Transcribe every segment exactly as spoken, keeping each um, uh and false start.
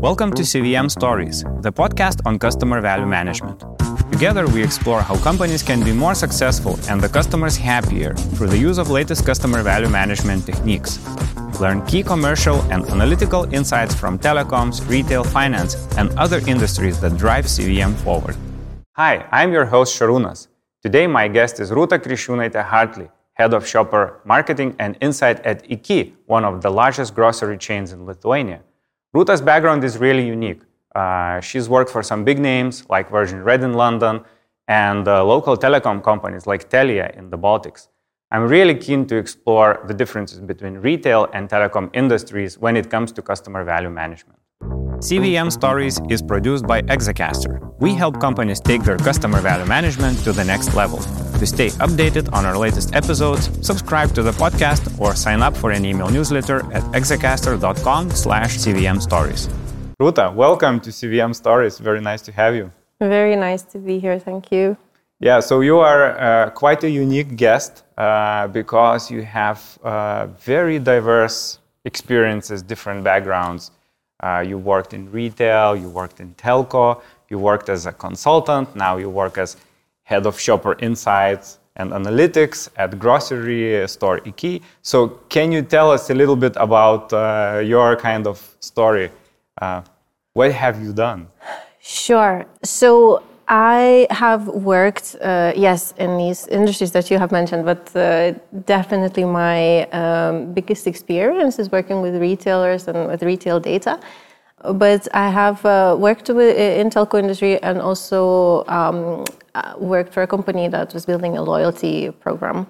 Welcome to C V M Stories, the podcast on customer value management. Together, we explore how companies can be more successful and the customers happier through the use of latest customer value management techniques. Learn key commercial and analytical insights from telecoms, retail, finance, and other industries that drive C V M forward. Hi, I'm your host Šarūnas. Today, my guest is Rūta Kriščiūnaitė-Hartley, Head of Shopper Marketing and Insight at IKI, one of the largest grocery chains in Lithuania. Rūta's background is really unique. Uh, she's worked for some big names like Virgin Red in London and uh, local telecom companies like Telia in the Baltics. I'm really keen to explore the differences between retail and telecom industries when it comes to customer value management. C V M Stories is produced by Exacaster. We help companies take their customer value management to the next level. To stay updated on our latest episodes, subscribe to the podcast or sign up for an email newsletter at exacaster.com slash CVM Stories. Rūta, welcome to C V M Stories. Very nice to have you. Very nice to be here. Thank you. Yeah, so you are uh, quite a unique guest uh, because you have uh, very diverse experiences, different backgrounds. Uh, you worked in retail, you worked in telco, you worked as a consultant, now you work as Head of Shopper Insights and Analytics at grocery store IKI. So can you tell us a little bit about uh, your kind of story? Uh, what have you done? Sure. So I have worked, uh, yes, in these industries that you have mentioned, but uh, definitely my um, biggest experience is working with retailers and with retail data. But I have uh, worked with, in telco industry and also um, worked for a company that was building a loyalty program.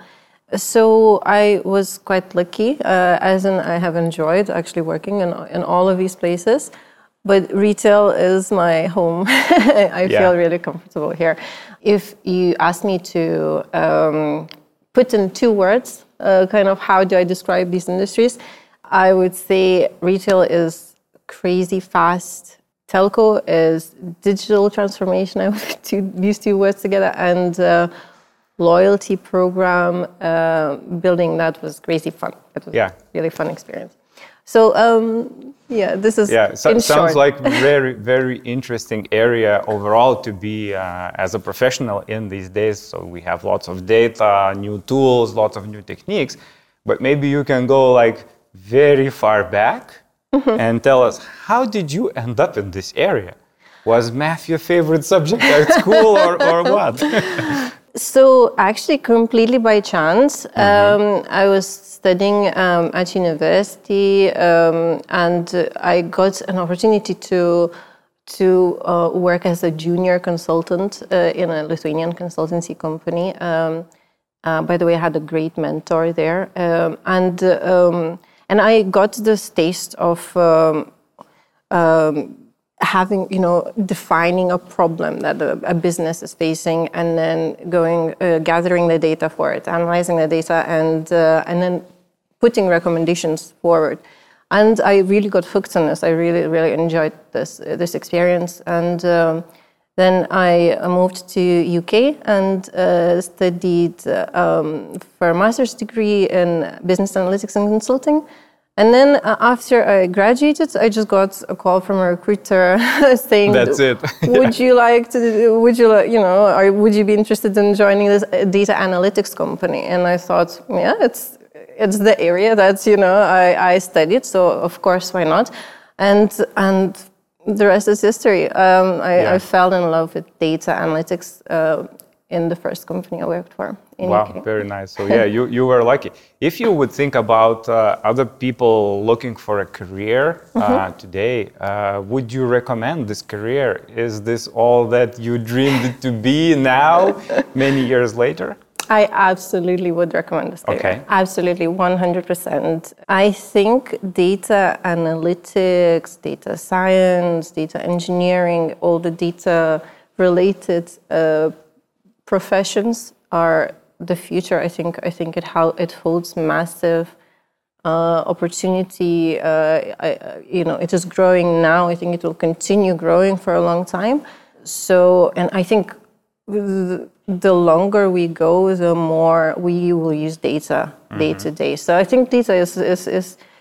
So I was quite lucky, uh, as in I have enjoyed actually working in, in all of these places. But retail is my home. I yeah. feel really comfortable here. If you ask me to um, put in two words, uh, kind of how do I describe these industries, I would say retail is crazy fast. Telco is digital transformation. I would put two, these two words together. And uh, loyalty program, uh, building that was crazy fun. It was yeah. a really fun experience. So, um, yeah, this is yeah, so, in sounds short. like very, very interesting area overall to be uh, as a professional in these days. So we have lots of data, new tools, lots of new techniques, but maybe you can go like very far back mm-hmm. and tell us, how did you end up in this area? Was math your favorite subject at school or, or what? So actually completely by chance, mm-hmm. um, I was studying um, at university um, and I got an opportunity to to uh, work as a junior consultant uh, in a Lithuanian consultancy company. Um, uh, by the way, I had a great mentor there, um, and um, and I got this taste of um, um, having, you know, defining a problem that a, a business is facing, and then going, uh, gathering the data for it, analyzing the data, and uh, and then putting recommendations forward. And I really got hooked on this. I really, really enjoyed this uh, this experience. And um, then I moved to U K and uh, studied uh, um, for a master's degree in business analytics and consulting. And then uh, after I graduated, I just got a call from a recruiter saying, "That's it. Would you like to? Would you like, you know, or would you be interested in joining this data analytics company?" And I thought, yeah, it's it's the area that, you know, I, I studied, so of course, why not? And and the rest is history. Um, I, yeah. I fell in love with data analytics uh, in the first company I worked for. Wow, U K. Very nice. So yeah, you, you were lucky. If you would think about uh, other people looking for a career uh, mm-hmm. today, uh, would you recommend this career? Is this all that you dreamed it to be now, many years later? I absolutely would recommend this career. Okay. Absolutely, one hundred percent. I think data analytics, data science, data engineering, all the data-related uh, professions are the future. I think I think it how it holds massive uh, opportunity. Uh, I, you know, it is growing now. I think it will continue growing for a long time. So, and I think the, the longer we go, the more we will use data mm-hmm. day to day. So I think data is is is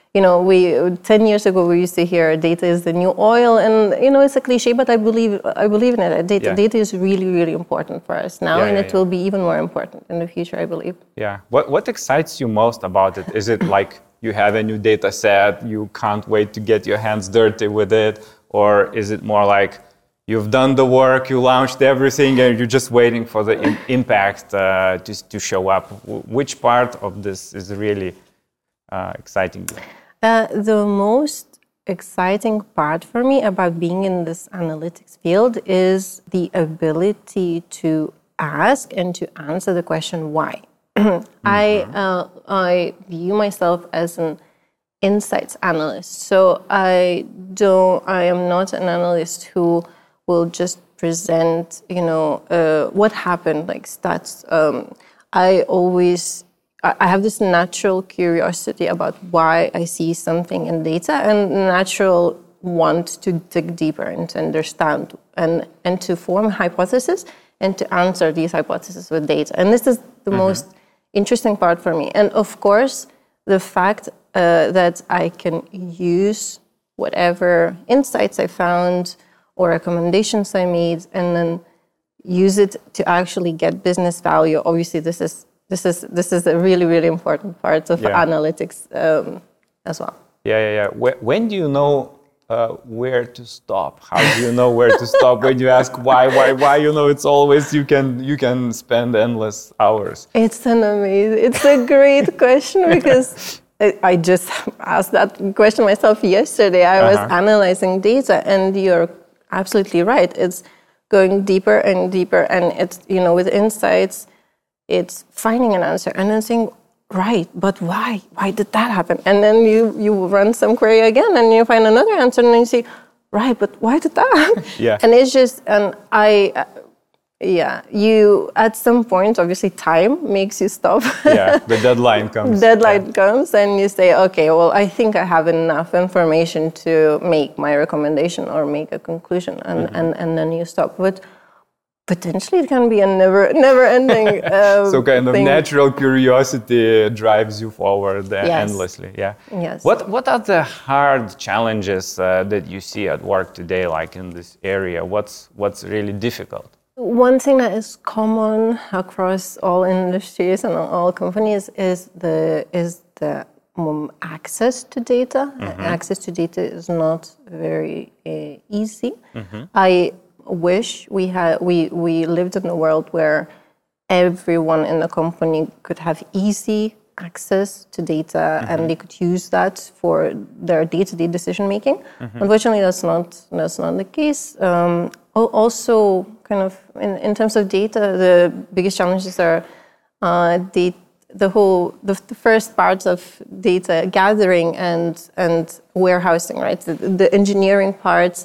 you know, we ten years ago we used to hear data is the new oil, and you know it's a cliche, but I believe I believe in it. Data, yeah. data is really really important for us now, yeah, and yeah, it yeah. will be even more important in the future, I believe. Yeah. What what excites you most about it? Is it like you have a new data set, you can't wait to get your hands dirty with it, or is it more like you've done the work, you launched everything, and you're just waiting for the im- impact uh, to to show up? Which part of this is really uh, exciting you? Uh, the most exciting part for me about being in this analytics field is the ability to ask and to answer the question why. mm-hmm. I uh, I view myself as an insights analyst, so I don't. I am not an analyst who will just present, you know, uh, what happened, like stats. Um, I always. I have this natural curiosity about why I see something in data and natural want to dig deeper and to understand and, and to form a hypothesis and to answer these hypotheses with data. And this is the mm-hmm. most interesting part for me. And of course, the fact uh, that I can use whatever insights I found or recommendations I made and then use it to actually get business value. Obviously, this is This is this is a really, really important part of yeah. analytics um, as well. Yeah, yeah, yeah. When, when do you know uh, where to stop? How do you know where to stop? When you ask why, why, why? You know, it's always you can you can spend endless hours. It's an amazing. It's a great question because I just asked that question myself yesterday. I was uh-huh. analyzing data, and you're absolutely right. It's going deeper and deeper, and it's you know with insights. It's finding an answer and then saying, right, but why? Why did that happen? And then you, you run some query again and you find another answer and then you say, right, but why did that happen? Yeah. And it's just, and I, uh, yeah, you, at some point, obviously time makes you stop. Yeah, the deadline comes. Deadline yeah. comes and you say, okay, well, I think I have enough information to make my recommendation or make a conclusion and, mm-hmm. and, and then you stop. But potentially it can be a never never ending uh, so kind of thing. Natural curiosity drives you forward uh, yes. endlessly. Yeah. Yes. What what are the hard challenges uh, that you see at work today, like in this area? What's what's really difficult? One thing that is common across all industries and all companies is the is the um, access to data. Mm-hmm. Access to data is not very uh, easy. Mm-hmm. I wish we had we we lived in a world where everyone in the company could have easy access to data mm-hmm. and they could use that for their day-to-day decision making. Mm-hmm. Unfortunately, that's not that's not the case. Um, also, kind of in, in terms of data, the biggest challenges are uh, the the whole the, the first parts of data gathering and and warehousing, right? The, the engineering parts.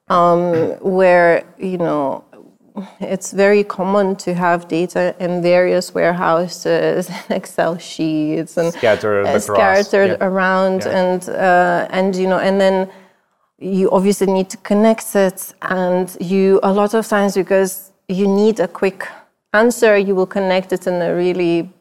Um, where, you know, it's very common to have data in various warehouses, Excel sheets, and scattered, uh, scattered yeah. around, yeah. and uh, and you know, and then you obviously need to connect it, and you a lot of times because you need a quick answer, you will connect it in a really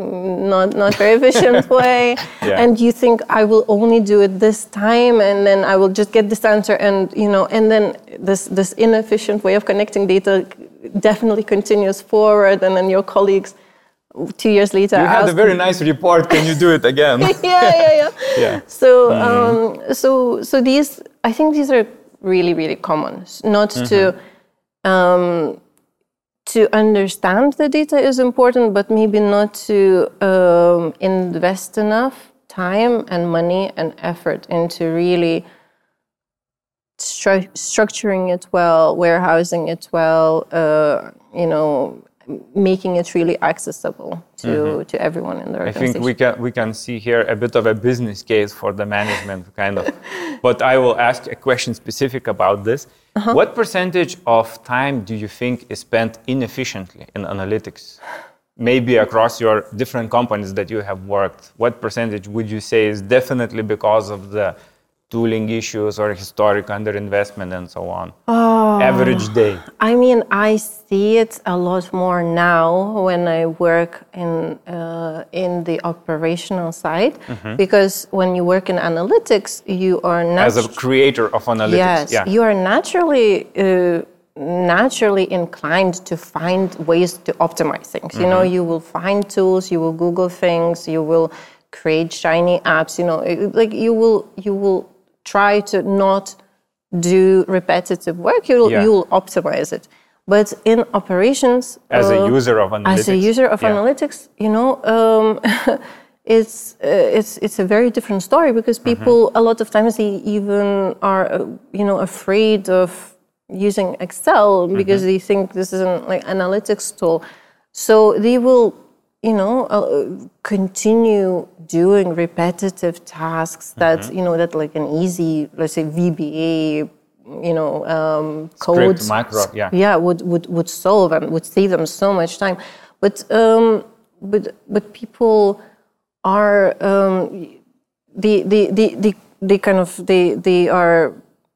not not very efficient way yeah. and you think I will only do it this time and then I will just get this answer and you know and then this this inefficient way of connecting data definitely continues forward and then your colleagues two years later you had a very nice report, can you do it again? yeah yeah yeah yeah so mm-hmm. um so so these I think these are really really common not mm-hmm. to um to understand the data is important, but maybe not to um, invest enough time and money and effort into really stru- structuring it well, warehousing it well, uh, you know, making it really accessible to, mm-hmm. to everyone in the organization. I think we can we can see here a bit of a business case for the management, kind of. But I will ask a question specific about this. Uh-huh. What percentage of time do you think is spent inefficiently in analytics? Maybe across your different companies that you have worked, what percentage would you say is definitely because of the tooling issues or historic underinvestment and so on? Oh, Average day. I mean, I see it a lot more now when I work in uh, in the operational side, mm-hmm. because when you work in analytics, you are natu- as a creator of analytics. Yes, yeah. you are naturally uh, naturally inclined to find ways to optimize things. Mm-hmm. You know, you will find tools, you will Google things, you will create shiny apps. You know, it, like you will you will. try to not do repetitive work, you'll, yeah. you'll optimize it. But in operations... As uh, a user of analytics. As a user of yeah. analytics, you know, um, it's, uh, it's, it's a very different story because people, mm-hmm. a lot of times they even are, uh, you know, afraid of using Excel because mm-hmm. they think this is an like, analytics tool. So they will, you know, uh, continue doing repetitive tasks that, mm-hmm. you know, that like an easy, let's say V B A, you know, um, code, script, macro, yeah, yeah, would, would would solve and would save them so much time. But um, but but people are um, they, they they they they kind of they they are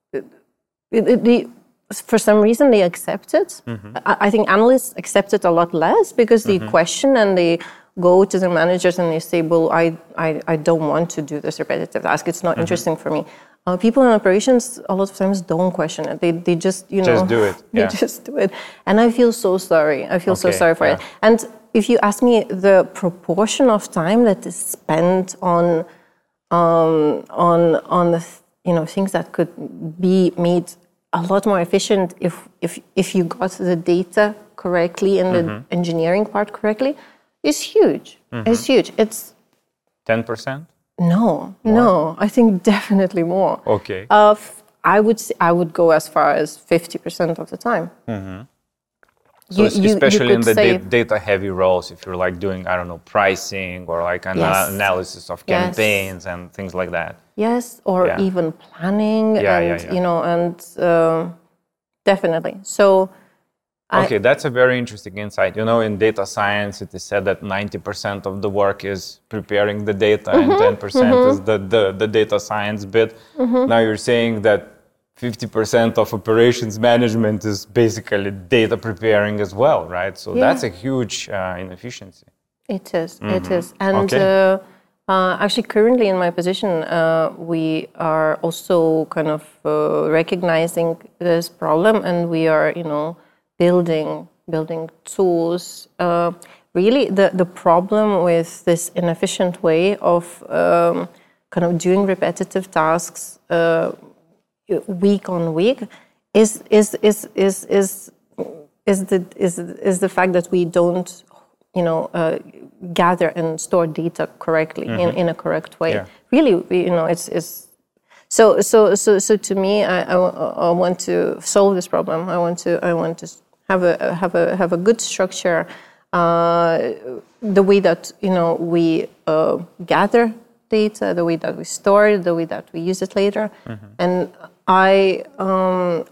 they, they for some reason they accept it. Mm-hmm. I, I think analysts accept it a lot less because they mm-hmm. question and they go to the managers and they say, well, I, I, I don't want to do this repetitive task. It's not mm-hmm. interesting for me. Uh, people in operations a lot of times don't question it. They they just, you know. Just do it. They yeah. just do it. And I feel so sorry. I feel okay. so sorry for yeah. it. And if you ask me the proportion of time that is spent on um, on on the, you know, things that could be made a lot more efficient if if if you got the data correctly and mm-hmm. the engineering part correctly, is huge. Mm-hmm. It's huge. It's ten percent? No, more? no. I think definitely more. Okay. Uh, f- I would say, I would go as far as fifty percent of the time. Mm-hmm. So you, especially you in the say, da- data-heavy roles, if you're like doing, I don't know, pricing or like an yes. analysis of campaigns yes. and things like that. Yes, or yeah. even planning, yeah, and yeah, yeah. you know, and uh, definitely. So. Okay, I, that's a very interesting insight. You know, in data science, it is said that ninety percent of the work is preparing the data mm-hmm, and ten percent mm-hmm. is the, the, the data science bit. Mm-hmm. Now you're saying that fifty percent of operations management is basically data preparing as well, right? So yeah. that's a huge uh, inefficiency. It is, mm-hmm. it is. And okay. uh, uh, actually currently in my position, uh, we are also kind of uh, recognizing this problem and we are, you know, building building tools. Uh, really, the, the problem with this inefficient way of um, kind of doing repetitive tasks uh, week on week is is is is is is the is is the fact that we don't, you know, uh, gather and store data correctly mm-hmm. in, in a correct way. Yeah. Really, we, you know, it's it's. So so so so to me, I, I, I want to solve this problem. I want to I want to. have a have a have a good structure, uh, the way that you know we uh, gather data, the way that we store it, the way that we use it later, mm-hmm. and I, um,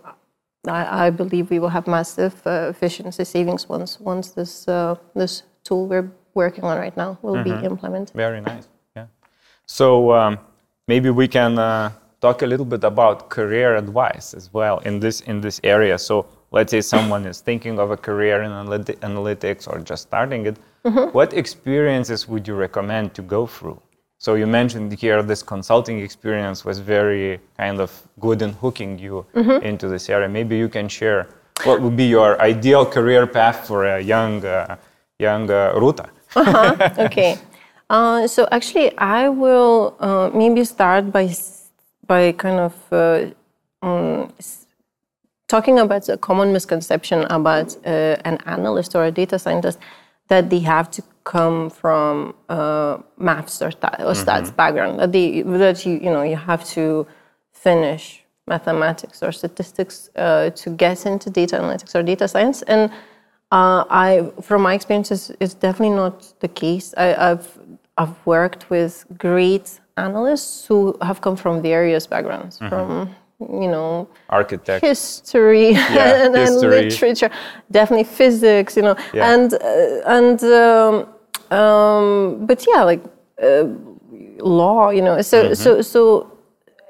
I I believe we will have massive uh, efficiency savings once once this uh, this tool we're working on right now will mm-hmm. be implemented. Very nice. Yeah. So um, maybe we can uh, talk a little bit about career advice as well in this in this area. So. Let's say someone is thinking of a career in analytics or just starting it. Mm-hmm. What experiences would you recommend to go through? So you mentioned here this consulting experience was very kind of good in hooking you mm-hmm. into this area. Maybe you can share what would be your ideal career path for a young, uh, young uh, Ruta. uh-huh. Okay. Uh, so actually, I will uh, maybe start by by kind of. Uh, um, Talking about a common misconception about uh, an analyst or a data scientist, that they have to come from uh, maths or, ta- or stats mm-hmm. background. That they that you you know you have to finish mathematics or statistics uh, to get into data analytics or data science. And uh, I, from my experiences, it's definitely not the case. I, I've I've worked with great analysts who have come from various backgrounds, mm-hmm. from you know, architect, history, yeah, and, history. and literature, definitely physics, you know, yeah. and uh, and um, um, but yeah, like uh, law, you know. So mm-hmm. so so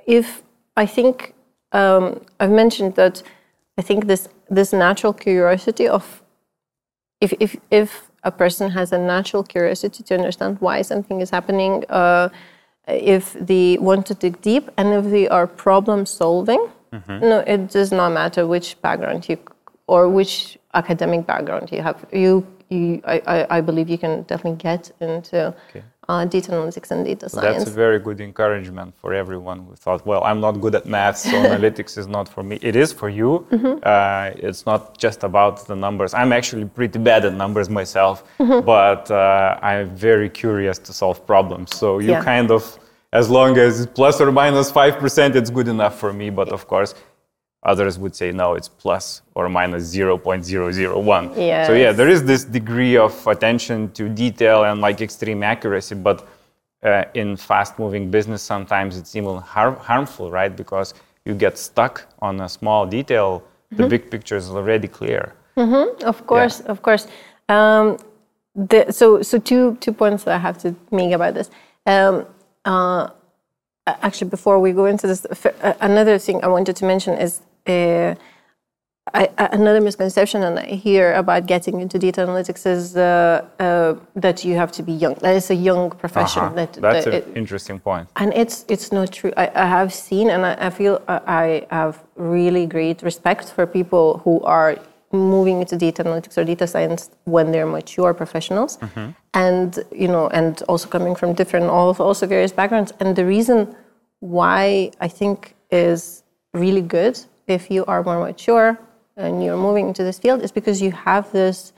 if I think um, I've mentioned that I think this this natural curiosity of if if if a person has a natural curiosity to understand why something is happening, uh, if they want to dig deep, and if they are problem solving, mm-hmm. no, it does not matter which background you or which academic background you have. You, you I, I, I believe you can definitely get into okay. uh, data analytics and data so science. That's a very good encouragement for everyone who thought, well, I'm not good at math, so analytics is not for me. It is for you. Mm-hmm. Uh, it's not just about the numbers. I'm actually pretty bad at numbers myself, mm-hmm. but uh, I'm very curious to solve problems. So you yeah. kind of, as long as it's plus or minus five percent, it's good enough for me. But of course, others would say, no, it's plus or minus zero point zero zero one. Yes. So yeah, there is this degree of attention to detail and like extreme accuracy, but uh, in fast-moving business, sometimes it's even har- harmful, right? Because you get stuck on a small detail, mm-hmm. the big picture is already clear. Mm-hmm. Of course, yeah. of course. Um, the, so so two two points that I have to make about this. Um, uh, actually, before we go into this, another thing I wanted to mention is Uh, I, another misconception and I hear about getting into data analytics is uh, uh, that you have to be young. That is a young profession. Uh-huh. That, That's that an it, interesting point. And it's it's not true. I, I have seen and I, I feel I have really great respect for people who are moving into data analytics or data science when they're mature professionals, mm-hmm. and you know, and also coming from different, also various backgrounds. And the reason why I think is really good if you are more mature and you're moving into this field is because you have this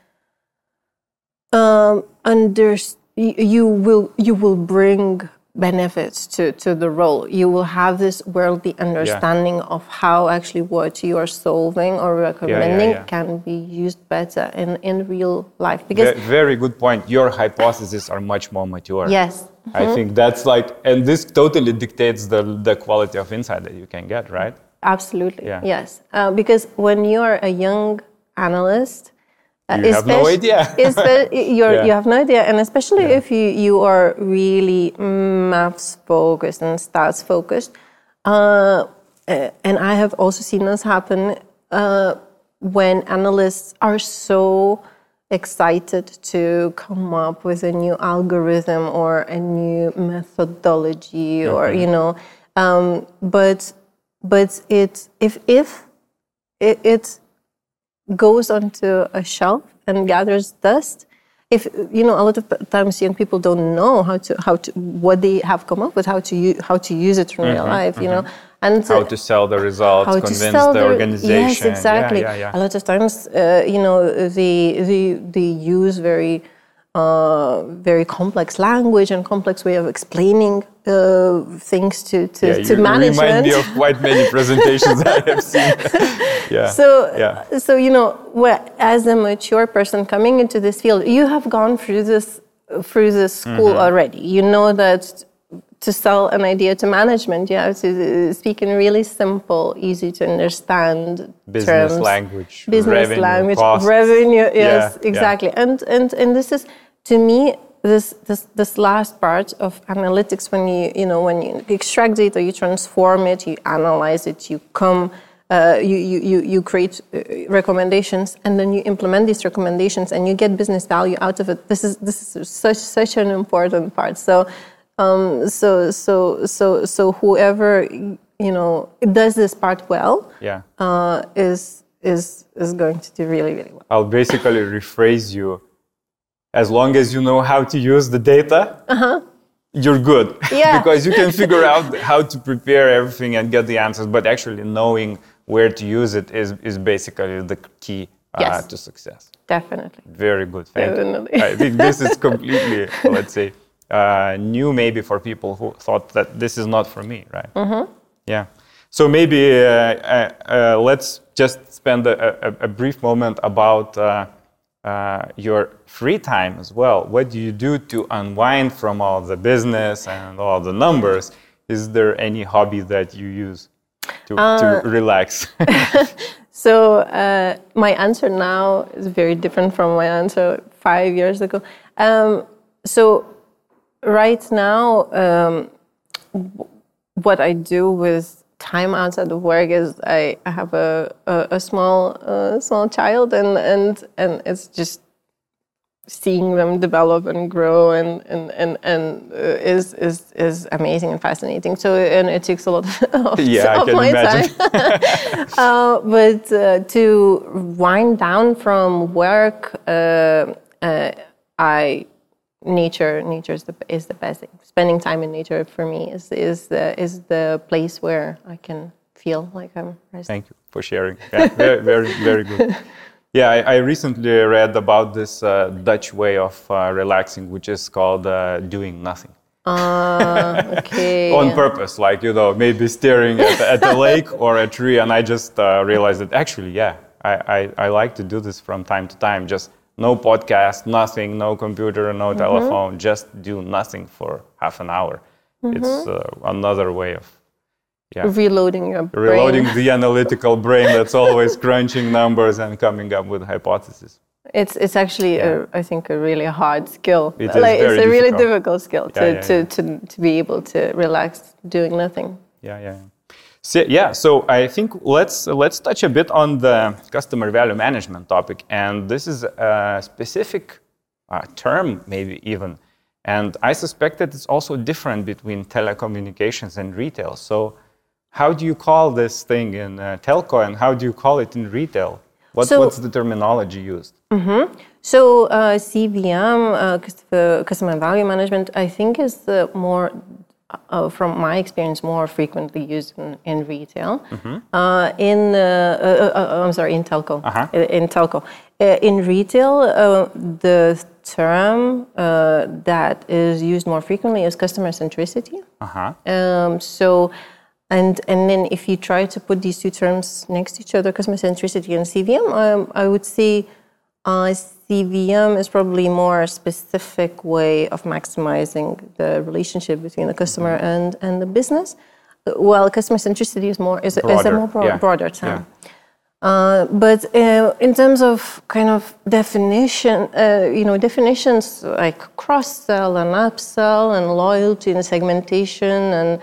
um, under you will you will bring benefits to, to the role. You will have this worldly understanding yeah. of how actually what you are solving or recommending yeah, yeah, yeah. can be used better in, in real life. Because very, very good point. Your hypotheses are much more mature. Yes. Mm-hmm. I think that's like, and this totally dictates the the quality of insight that you can get, right? Absolutely, yeah. yes. Uh, because when you are a young analyst, uh, you have no idea. you're, yeah. You have no idea, and especially yeah. if you, you are really maths focused and stats focused. Uh, and I have also seen this happen uh, when analysts are so excited to come up with a new algorithm or a new methodology, mm-hmm. or you know, um, but. But it, if if it, it goes onto a shelf and gathers dust, if you know, a lot of times young people don't know how to how to what they have come up with, how to use, how to use it in mm-hmm, real life, mm-hmm. you know, and how uh, to sell the results, how convince to sell the organization. Yes, exactly. Yeah, yeah, yeah. A lot of times, uh, you know, they they they use very. Uh, very complex language and complex way of explaining uh, things to to, yeah, to you management. Remind me of quite many presentations I have seen. yeah. So, yeah. so you know, well, as a mature person coming into this field, you have gone through this through this school mm-hmm. already. You know that to sell an idea to management, you have to speak in really simple, easy to understand business terms, language, business revenue, language, costs. revenue. Yes, yeah, exactly. Yeah. And and and this is, to me, this this this last part of analytics. When you you know when you extract data, you transform it, you analyze it, you come. Uh, you, you, you create uh, recommendations, and then you implement these recommendations, and you get business value out of it. This is this is such such an important part. So, um, so so so so whoever you know does this part well, yeah, uh, is is is going to do really really well. I'll basically rephrase you. As long as you know how to use the data, uh-huh. you're good. Yeah. Because you can figure out how to prepare everything and get the answers, but actually knowing where to use it is, is basically the key uh, yes. to success. Definitely. Very good. Thank Definitely. you. I think this is completely, let's say, uh, new maybe for people who thought that this is not for me, right? Mm-hmm. Yeah. So maybe uh, uh, uh, let's just spend a, a, a brief moment about uh, uh, your free time as well. What do you do to unwind from all the business and all the numbers? Is there any hobby that you use to, uh, to relax? So uh, my answer now is very different from my answer five years ago. Um, so right now, um, what I do with time outside of work is I, I have a a, a small uh, small child, and, and and it's just seeing them develop and grow and and and, and uh, is is is amazing and fascinating. So and it takes a lot of, yeah, of I can my imagine. time. uh, but uh, to wind down from work, uh, uh, I nature nature is the is the best thing. Spending time in nature for me is is the is the place where I can feel like I'm resting. Thank you for sharing. Yeah, very very very good. Yeah, I, I recently read about this uh, Dutch way of uh, relaxing, which is called uh, doing nothing. Uh, okay. On purpose, like, you know, maybe staring at, at a lake or a tree, and I just uh, realized that actually, yeah, I, I, I like to do this from time to time. Just no podcast, nothing, no computer, no mm-hmm. telephone, just do nothing for half an hour. Mm-hmm. It's uh, another way of Yeah. Reloading your brain. Reloading the analytical brain that's always crunching numbers and coming up with hypotheses. It's it's actually, yeah. a, I think, a really hard skill. It is like, very it's a really difficult. difficult skill to, yeah, yeah, to, yeah. to, to be able to relax doing nothing. Yeah, yeah. So, yeah, so I think let's let's touch a bit on the customer value management topic. And this is a specific uh, term, maybe even. And I suspect that it's also different between telecommunications and retail. So how do you call this thing in uh, telco, and how do you call it in retail? What, so, what's the terminology used? Mm-hmm. So uh, C V M, uh, customer value management, I think is the more, uh, from my experience, more frequently used in, in retail. Mm-hmm. Uh, in uh, uh, uh, I'm sorry, in telco. Uh-huh. In telco, uh, in retail, uh, the term uh, that is used more frequently is customer centricity. Uh-huh. Um, so. And and then if you try to put these two terms next to each other, customer centricity and C V M, um, I would say uh, C V M is probably more a specific way of maximizing the relationship between the customer and, and the business, while customer centricity is more is, broader, is a more broad, yeah. broader term. Yeah. Uh, but uh, in terms of kind of definition, uh, you know, definitions like cross-sell and upsell and loyalty and segmentation and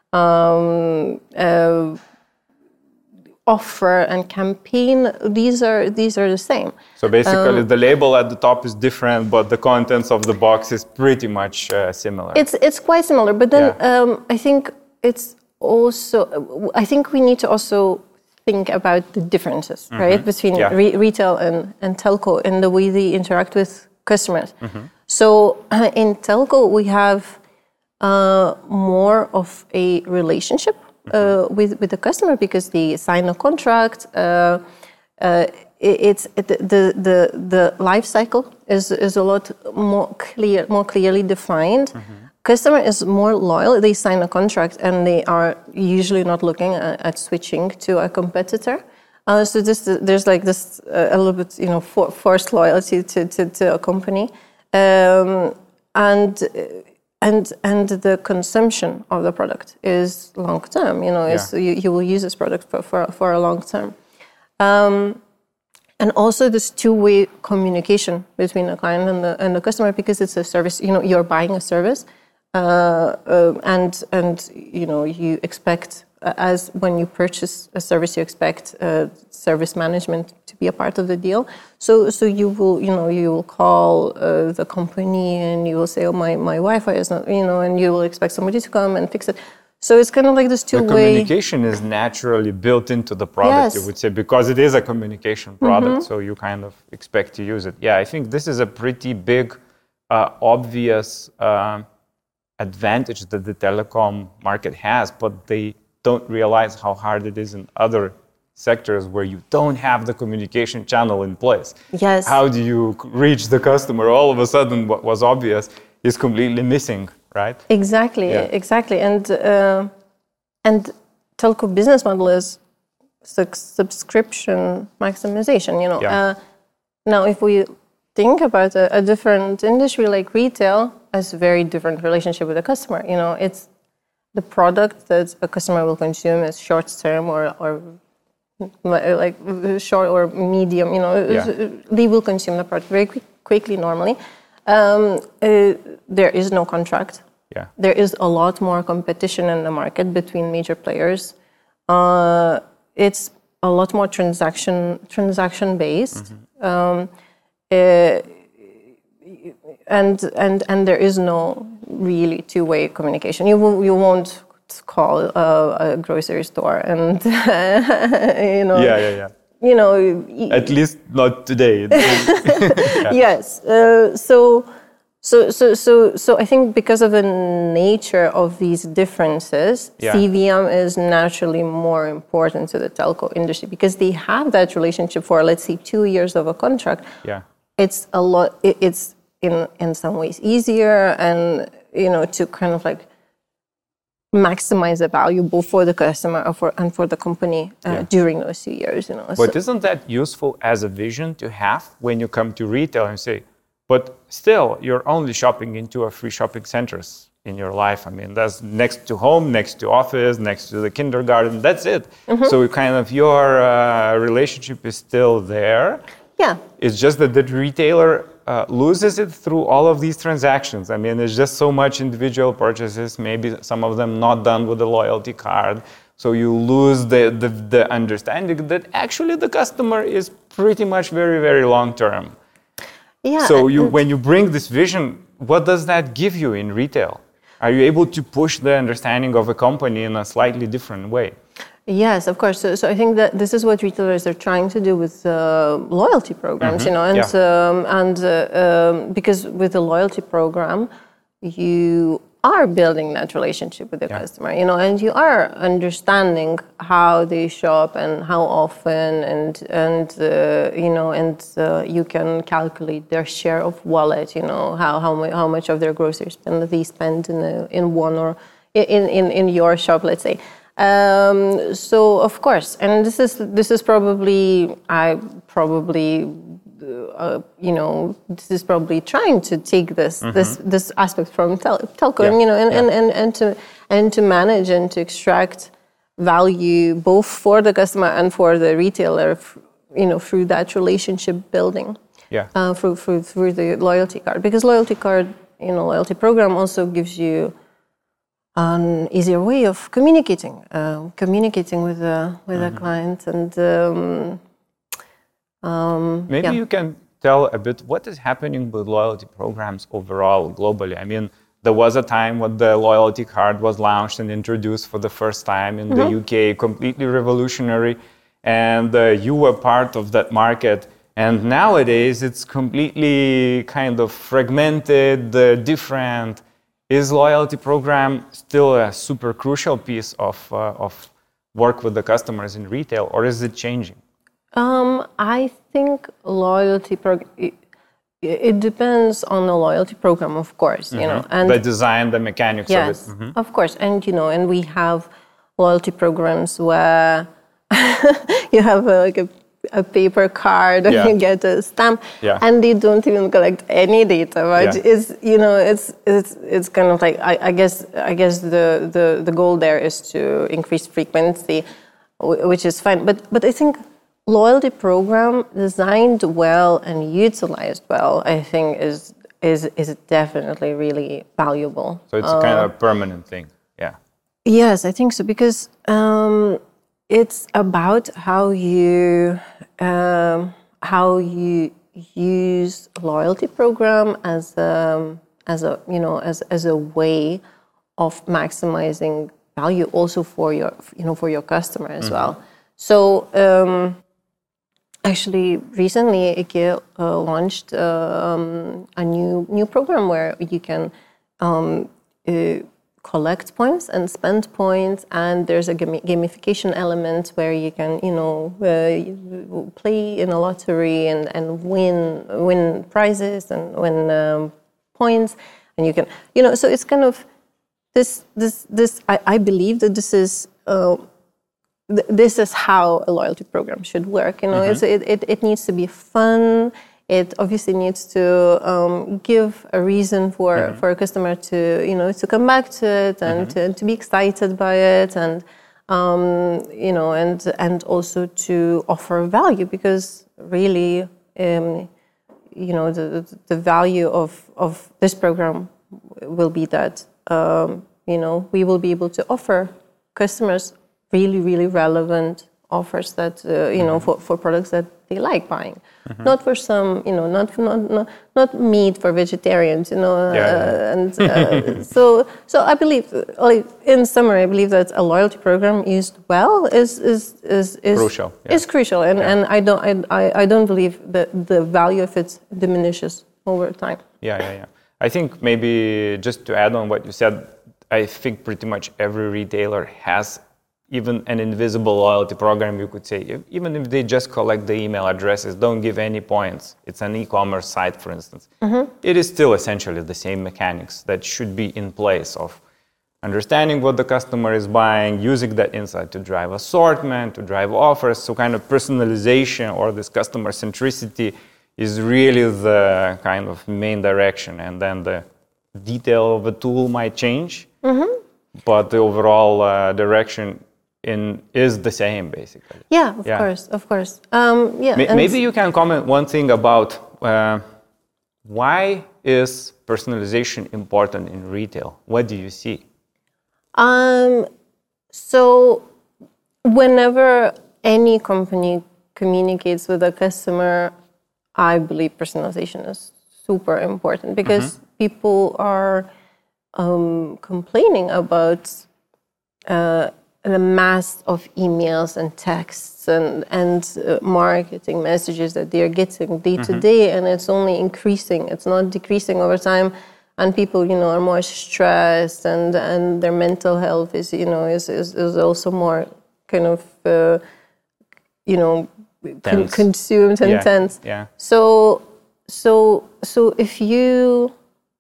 Um, uh, offer and campaign, these are these are the same. So basically, um, the label at the top is different, but the contents of the box is pretty much uh, similar. It's it's quite similar, but then yeah. um, I think it's also. I think we need to also think about the differences, mm-hmm. right, between yeah. re- retail and and telco and the way they interact with customers. Mm-hmm. So uh, in telco, we have Uh, more of a relationship uh, with with the customer because they sign a contract. Uh, uh, it, it's it, the the the life cycle is is a lot more clear, more clearly defined. Mm-hmm. Customer is more loyal. They sign a contract and they are usually not looking at, at switching to a competitor. Uh, so this, there's like this uh, a little bit, you know, for, forced loyalty to to, to a company, um, and. Uh, And and the consumption of the product is long term. You know, yeah. is, you, you will use this product for, for, for a long term. Um, and also this two-way communication between the client and the and the customer, because it's a service. You know, you're buying a service, uh, uh, and and you know you expect uh, as when you purchase a service, you expect uh, service management to be a part of the deal. So, so you will, you know, you will call uh, the company and you will say, "Oh, my, my Wi-Fi is not," you know, and you will expect somebody to come and fix it. So it's kind of like this two-way. The communication is naturally built into the product, yes. you would say, because it is a communication product. Mm-hmm. So you kind of expect to use it. Yeah, I think this is a pretty big, uh, obvious uh, advantage that the telecom market has, but they don't realize how hard it is in other sectors where you don't have the communication channel in place. Yes. How do you reach the customer? All of a sudden, what was obvious is completely missing, right? Exactly, yeah. exactly. And uh, and telco business model is su- subscription maximization. You know. Yeah. Uh, now, if we think about a, a different industry like retail, has a very different relationship with the customer. You know, it's the product that a customer will consume is short term or or like short or medium, you know, yeah. they will consume the product very quick, quickly normally. Um, uh, there is no contract Yeah. There is a lot more competition in the market between major players. Uh, it's a lot more transaction transaction based, mm-hmm. um, uh, and and and there is no really two way communication. You will, you won't call a, a grocery store and you know. Yeah, yeah, yeah. You know. At least not today. Yeah. Yes. Uh, so. So, so, so, so I think because of the nature of these differences, yeah. C V M is naturally more important to the telco industry because they have that relationship for, let's say, two years of a contract. Yeah, it's a lot. It, it's in in some ways easier, and you know, to kind of like maximize the value both for the customer or for, and for the company uh, yeah. during those two years. You know, but so, isn't that useful as a vision to have when you come to retail and say? But still, you're only shopping in two or three shopping centers in your life. I mean, that's next to home, next to office, next to the kindergarten. That's it. Mm-hmm. So kind of your uh, relationship is still there. Yeah. It's just that the retailer uh, loses it through all of these transactions. I mean, there's just so much individual purchases, maybe some of them not done with a loyalty card. So you lose the, the, the understanding that actually the customer is pretty much very, very long-term. Yeah. So you, when you bring this vision, what does that give you in retail? Are you able to push the understanding of a company in a slightly different way? Yes, of course. So, so I think that this is what retailers are trying to do with uh, loyalty programs, mm-hmm. you know, and yeah. um, and uh, um, because with the loyalty program, you are building that relationship with the yeah. customer, you know, and you are understanding how they shop and how often, and and uh, you know, and uh, you can calculate their share of wallet, you know, how how much how much of their grocery spend they spend in a, in one or in in in your shop, let's say. Um, so of course, and this is this is probably I probably. Uh, you know, this is probably trying to take this mm-hmm. this this aspect from tel- telco, yeah. and, you know, and, yeah. and, and, and to and to manage and to extract value both for the customer and for the retailer, you know, through that relationship building. Yeah. Uh, through through through the loyalty card, because loyalty card, you know, loyalty program also gives you an easier way of communicating, uh, communicating with the with mm-hmm. the client and. Um, Um, Maybe yeah. you can tell a bit what is happening with loyalty programs overall globally. I mean, there was a time when the loyalty card was launched and introduced for the first time in mm-hmm. the U K, completely revolutionary, and uh, you were part of that market. And nowadays, it's completely kind of fragmented, uh, different. Is loyalty program still a super crucial piece of uh, of work with the customers in retail, or is it changing? Um, I think loyalty program. It, it depends on the loyalty program, of course. You mm-hmm. know, and the design, the mechanics yes, of it. Mm-hmm. Of course, and you know, and we have loyalty programs where you have a, like a, a paper card and yeah. you get a stamp, yeah. and they don't even collect any data. Right? Yeah. It's you know, it's it's it's kind of like I, I guess I guess the, the the goal there is to increase frequency, which is fine. But but I think. Loyalty program designed well and utilized well, I think, is is is definitely really valuable. So it's uh, kind of a permanent thing, yeah. Yes, I think so, because um, it's about how you um, how you use loyalty program as a, as a you know as as a way of maximizing value also for your you know for your customer as mm-hmm. well. So. Um, Actually, recently IKEA uh, launched um, a new new program where you can um, uh, collect points and spend points, and there's a gam- gamification element where you can, you know, uh, play in a lottery and, and win win prizes and win um, points, and you can, you know, so it's kind of this this this. I, I believe that this is. Uh, This is how a loyalty program should work. You know, mm-hmm. it's, it, it it needs to be fun. It obviously needs to um, give a reason for, mm-hmm. for a customer to you know to come back to it and mm-hmm. to, to be excited by it, and um, you know and and also to offer value, because really um, you know the the value of of this program will be that um, you know, we will be able to offer customers really, really relevant offers that, uh, you know, for, for products that they like buying. Mm-hmm. Not for some, you know, not not not, not meat for vegetarians, you know. Yeah, uh, yeah. And uh, so, so I believe, like, in summary, I believe that a loyalty program used well is is is, is crucial. Yeah. Is crucial, and, yeah. and I don't I, I I don't believe that the value of it diminishes over time. Yeah, yeah, yeah. I think maybe just to add on what you said, I think pretty much every retailer has even an invisible loyalty program, you could say. Even if they just collect the email addresses, don't give any points, it's an e-commerce site, for instance, mm-hmm. it is still essentially the same mechanics that should be in place of understanding what the customer is buying, using that insight to drive assortment, to drive offers. So kind of personalization or this customer centricity is really the kind of main direction. And then the detail of the tool might change, mm-hmm. but the overall uh, direction in is the same, basically. Yeah, of yeah. course, of course. Um, yeah. Ma- maybe you can comment one thing about uh, why is personalization important in retail? What do you see? Um, so whenever any company communicates with a customer, I believe personalization is super important because mm-hmm. people are um, complaining about uh, the mass of emails and texts and, and uh, marketing messages that they're getting day mm-hmm. to day, and it's only increasing. It's not decreasing over time. And people, you know, are more stressed, and, and their mental health is, you know, is is, is also more kind of, uh, you know, con- consumed and yeah. tense. Yeah. So, so, so if you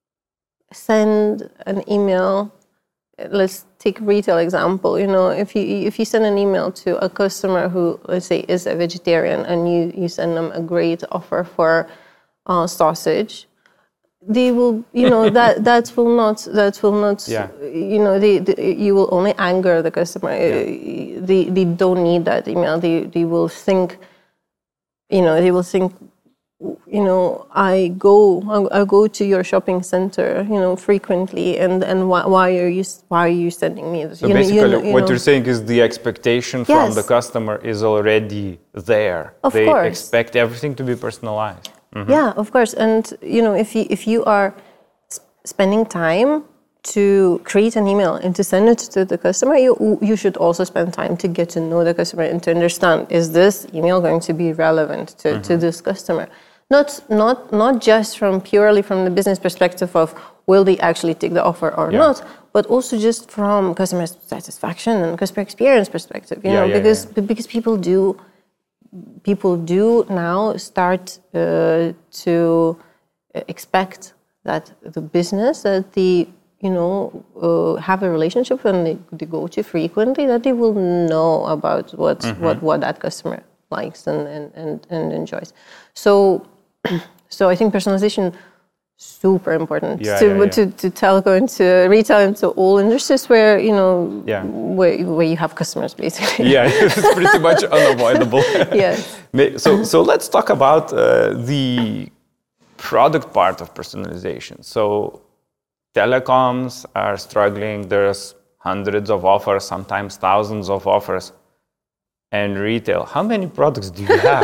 send an email, let's take a retail example. You know, if you if you send an email to a customer who, let's say, is a vegetarian, and you you send them a great offer for uh, sausage. They will, you know, that that will not, that will not, yeah. you know, they, they, you will only anger the customer. Yeah. They they don't need that email. They they will think, you know, they will think, you know, I go I go to your shopping center, you know, frequently, and and why, why are you why are you sending me this? So you basically, know, you know, what you you're know. saying is the expectation from Yes. the customer is already there. Of they course. expect everything to be personalized. Mm-hmm. Yeah, of course. And, you know, if you if you are sp- spending time to create an email and to send it to the customer, you you should also spend time to get to know the customer and to understand, is this email going to be relevant to, mm-hmm. to this customer? Not not not just from purely from the business perspective of will they actually take the offer or yeah. not, but also just from customer satisfaction and customer experience perspective. You yeah, know, yeah, because yeah. because people do. People do now start uh, to expect that the business that they, you know, uh, have a relationship and they, they go to frequently, that they will know about what mm-hmm. what, what that customer likes and, and, and, and enjoys. So, so I think personalization super important yeah, to, yeah, yeah. to to telco and to retail and to all industries where, you know, yeah. where where you have customers basically. Yeah, it's pretty much unavoidable. Yes. So so let's talk about uh, the product part of personalization. So telecoms are struggling. There's hundreds of offers, sometimes thousands of offers. And retail, how many products do you have?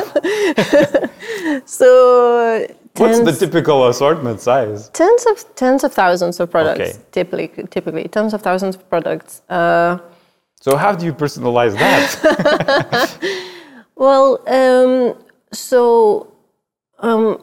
So what's the typical assortment size? Tens of tens of thousands of products. Okay. Typically, typically tens of thousands of products. Uh, so how do you personalize that? well, um, so um,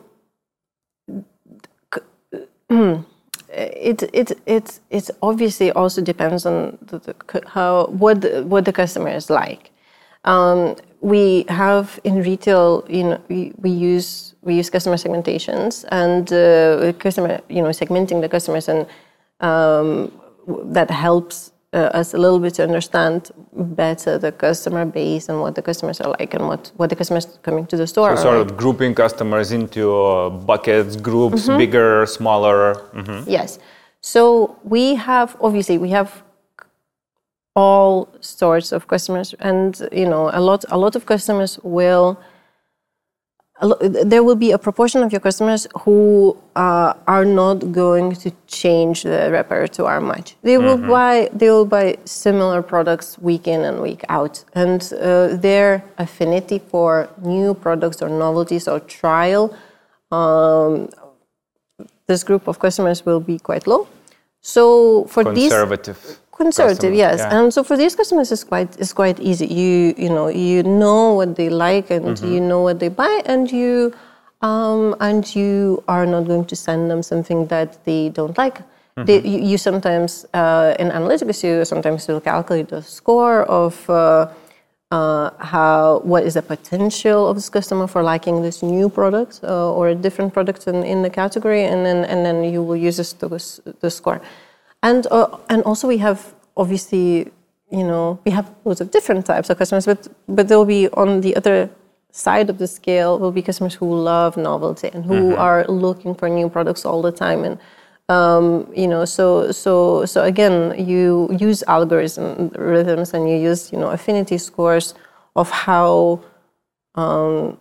it it it it obviously also depends on the, the, how what the, what the customer is like. Um, we have in retail, you know, we, we use we use customer segmentations and uh, customer, you know, segmenting the customers, and um, that helps uh, us a little bit to understand better the customer base and what the customers are like and what, what the customers coming to the store. So are sort like. of grouping customers into uh, buckets, groups, Mm-hmm. bigger, smaller. Mm-hmm. Yes. So we have obviously we have. all sorts of customers, and you know, a lot a lot of customers will there will be a proportion of your customers who uh, are not going to change the repertoire much. They will mm-hmm. buy they will buy similar products week in and week out, and uh, their affinity for new products or novelties or trial, um, this group of customers will be quite low. So for conservative. these Conservative, yes, yeah. and so for these customers, it's quite it's quite easy. You you know you know what they like and mm-hmm. you know what they buy, and you um, and you are not going to send them something that they don't like. Mm-hmm. They, you, you sometimes uh, in analytics you sometimes will calculate the score of uh, uh, how what is the potential of this customer for liking this new product uh, or a different product in, in the category, and then and then you will use this to the score. And uh, and also we have, obviously, you know, we have loads of different types of customers, but but there will be on the other side of the scale will be customers who love novelty and who mm-hmm. are looking for new products all the time. And, um, you know, so so so again, you use algorithms and you use, you know, affinity scores of how, um,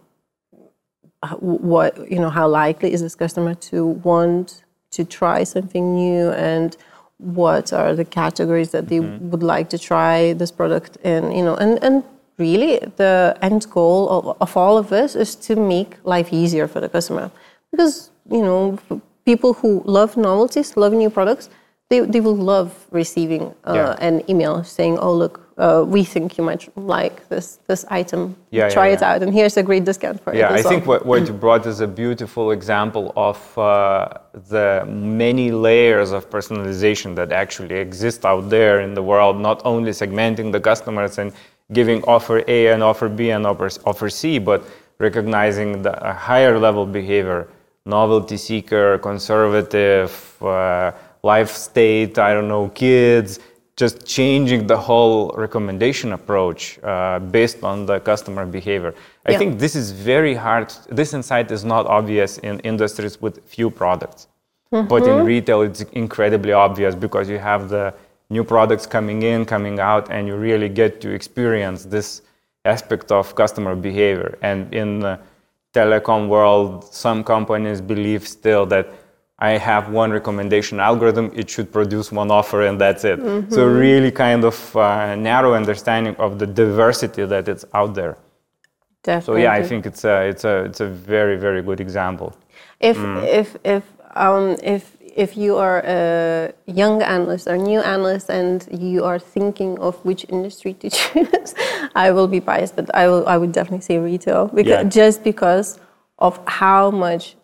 what, you know, how likely is this customer to want to try something new, and what are the categories that they mm-hmm. would like to try this product in, you know, and, and really the end goal of, of all of this is to make life easier for the customer. Because, you know, people who love novelties, love new products, they, they will love receiving uh, yeah. an email saying, oh, look, uh, we think you might like this this item. Yeah, Try yeah, it yeah. out, and here's a great discount for yeah, it. Yeah, I well. think what, what you brought is a beautiful example of uh, the many layers of personalization that actually exist out there in the world, not only segmenting the customers and giving offer A and offer B and offer, offer C, but recognizing the a higher level behavior, novelty seeker, conservative, uh, life state, I don't know, kids, just changing the whole recommendation approach uh, based on the customer behavior. I yeah. think this is very hard. This insight is not obvious in industries with few products. Mm-hmm. But in retail, it's incredibly obvious because you have the new products coming in, coming out, and you really get to experience this aspect of customer behavior. And in the telecom world, some companies believe still that I have one recommendation algorithm, it should produce one offer and that's it. Mm-hmm. So really kind of uh, narrow understanding of the diversity that it's out there. Definitely. So yeah, I think it's a it's a it's a very very good example. If mm. if if um if if you are a young analyst or new analyst and you are thinking of which industry to choose, I will be biased, but I will I would definitely say retail because yeah. just because of how much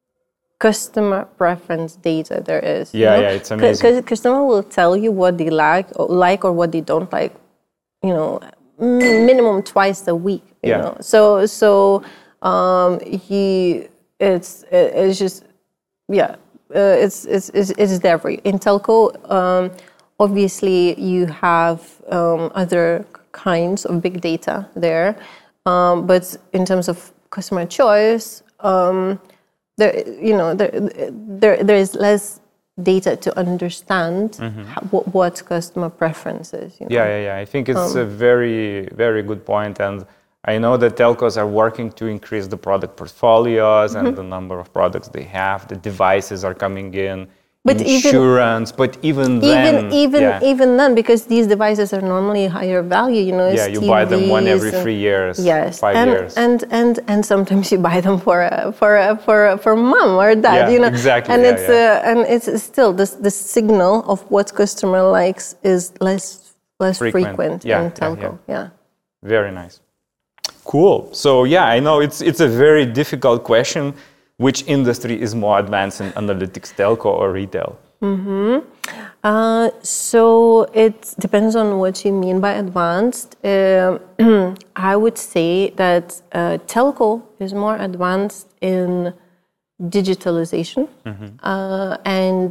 customer preference data there is. Yeah, you know? yeah, it's amazing. Because customer will tell you what they like, or like or what they don't like, you know, minimum twice a week. You yeah. know, so so um, he it's it's just yeah, uh, it's it's it's it's there for you. In telco, um, obviously you have um, other kinds of big data there, um, but in terms of customer choice. Um, There, you know, there, there, there is less data to understand mm-hmm. how, what, what customer preference is. You know? Yeah, yeah, yeah. I think it's um, a very, very good point, and I know that telcos are working to increase the product portfolios mm-hmm. and the number of products they have. The devices are coming in. But insurance, even, but even even then, even yeah. even then, because these devices are normally higher value, you know. Yeah, you T Vs buy them one every three years, yes, five and, years, and and and sometimes you buy them for a, for a, for a, for mom or dad, yeah, you know. Exactly, and yeah, it's yeah. Uh, and it's still this the signal of what customer likes is less less frequent, frequent yeah, in telco. Yeah, yeah. yeah, very nice, cool. So yeah, I know it's it's a very difficult question. Which industry is more advanced in analytics, telco or retail? Mm-hmm. Uh, so it depends on what you mean by advanced. Uh, I would say that uh, telco is more advanced in digitalization mm-hmm. uh, and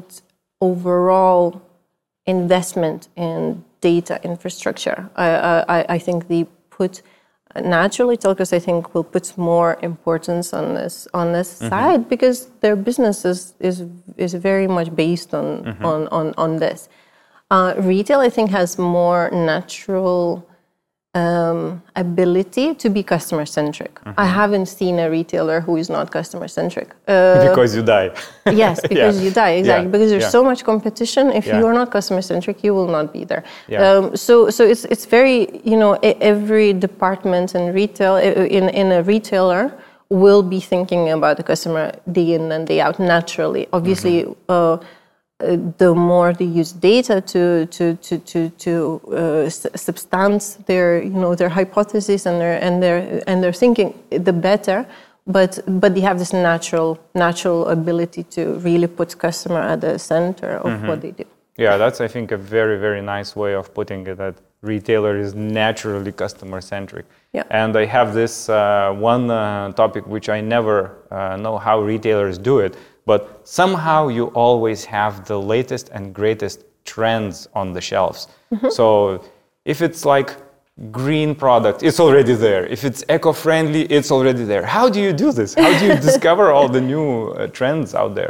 overall investment in data infrastructure. I, I, I think they put naturally telcos, I think, will put more importance on this on this mm-hmm. side because their business is is, is very much based on mm-hmm. on, on, on this. Uh, retail, I think, has more natural um, ability to be customer-centric. Mm-hmm. I haven't seen a retailer who is not customer-centric. Uh, because you die. Yes, because yeah. you die, exactly. Yeah. Because there's yeah. so much competition. If yeah. you are not customer-centric, you will not be there. Yeah. Um, so, so it's it's very, you know, every department in retail, in in a retailer, will be thinking about the customer day in and day out naturally. Obviously, mm-hmm. uh, uh, the more they use data to to to to to uh, substance their you know their hypotheses and their and their and their thinking, the better. But but they have this natural natural ability to really put customer at the center of mm-hmm. what they do. Yeah, that's I think a very very nice way of putting it. That retailer is naturally customer centric. Yeah. And I have this uh, one uh, topic which I never uh, know how retailers do it, but somehow you always have the latest and greatest trends on the shelves. Mm-hmm. So if it's like green product, it's already there. If it's eco-friendly, it's already there. How do you do this? How do you discover all the new uh, trends out there?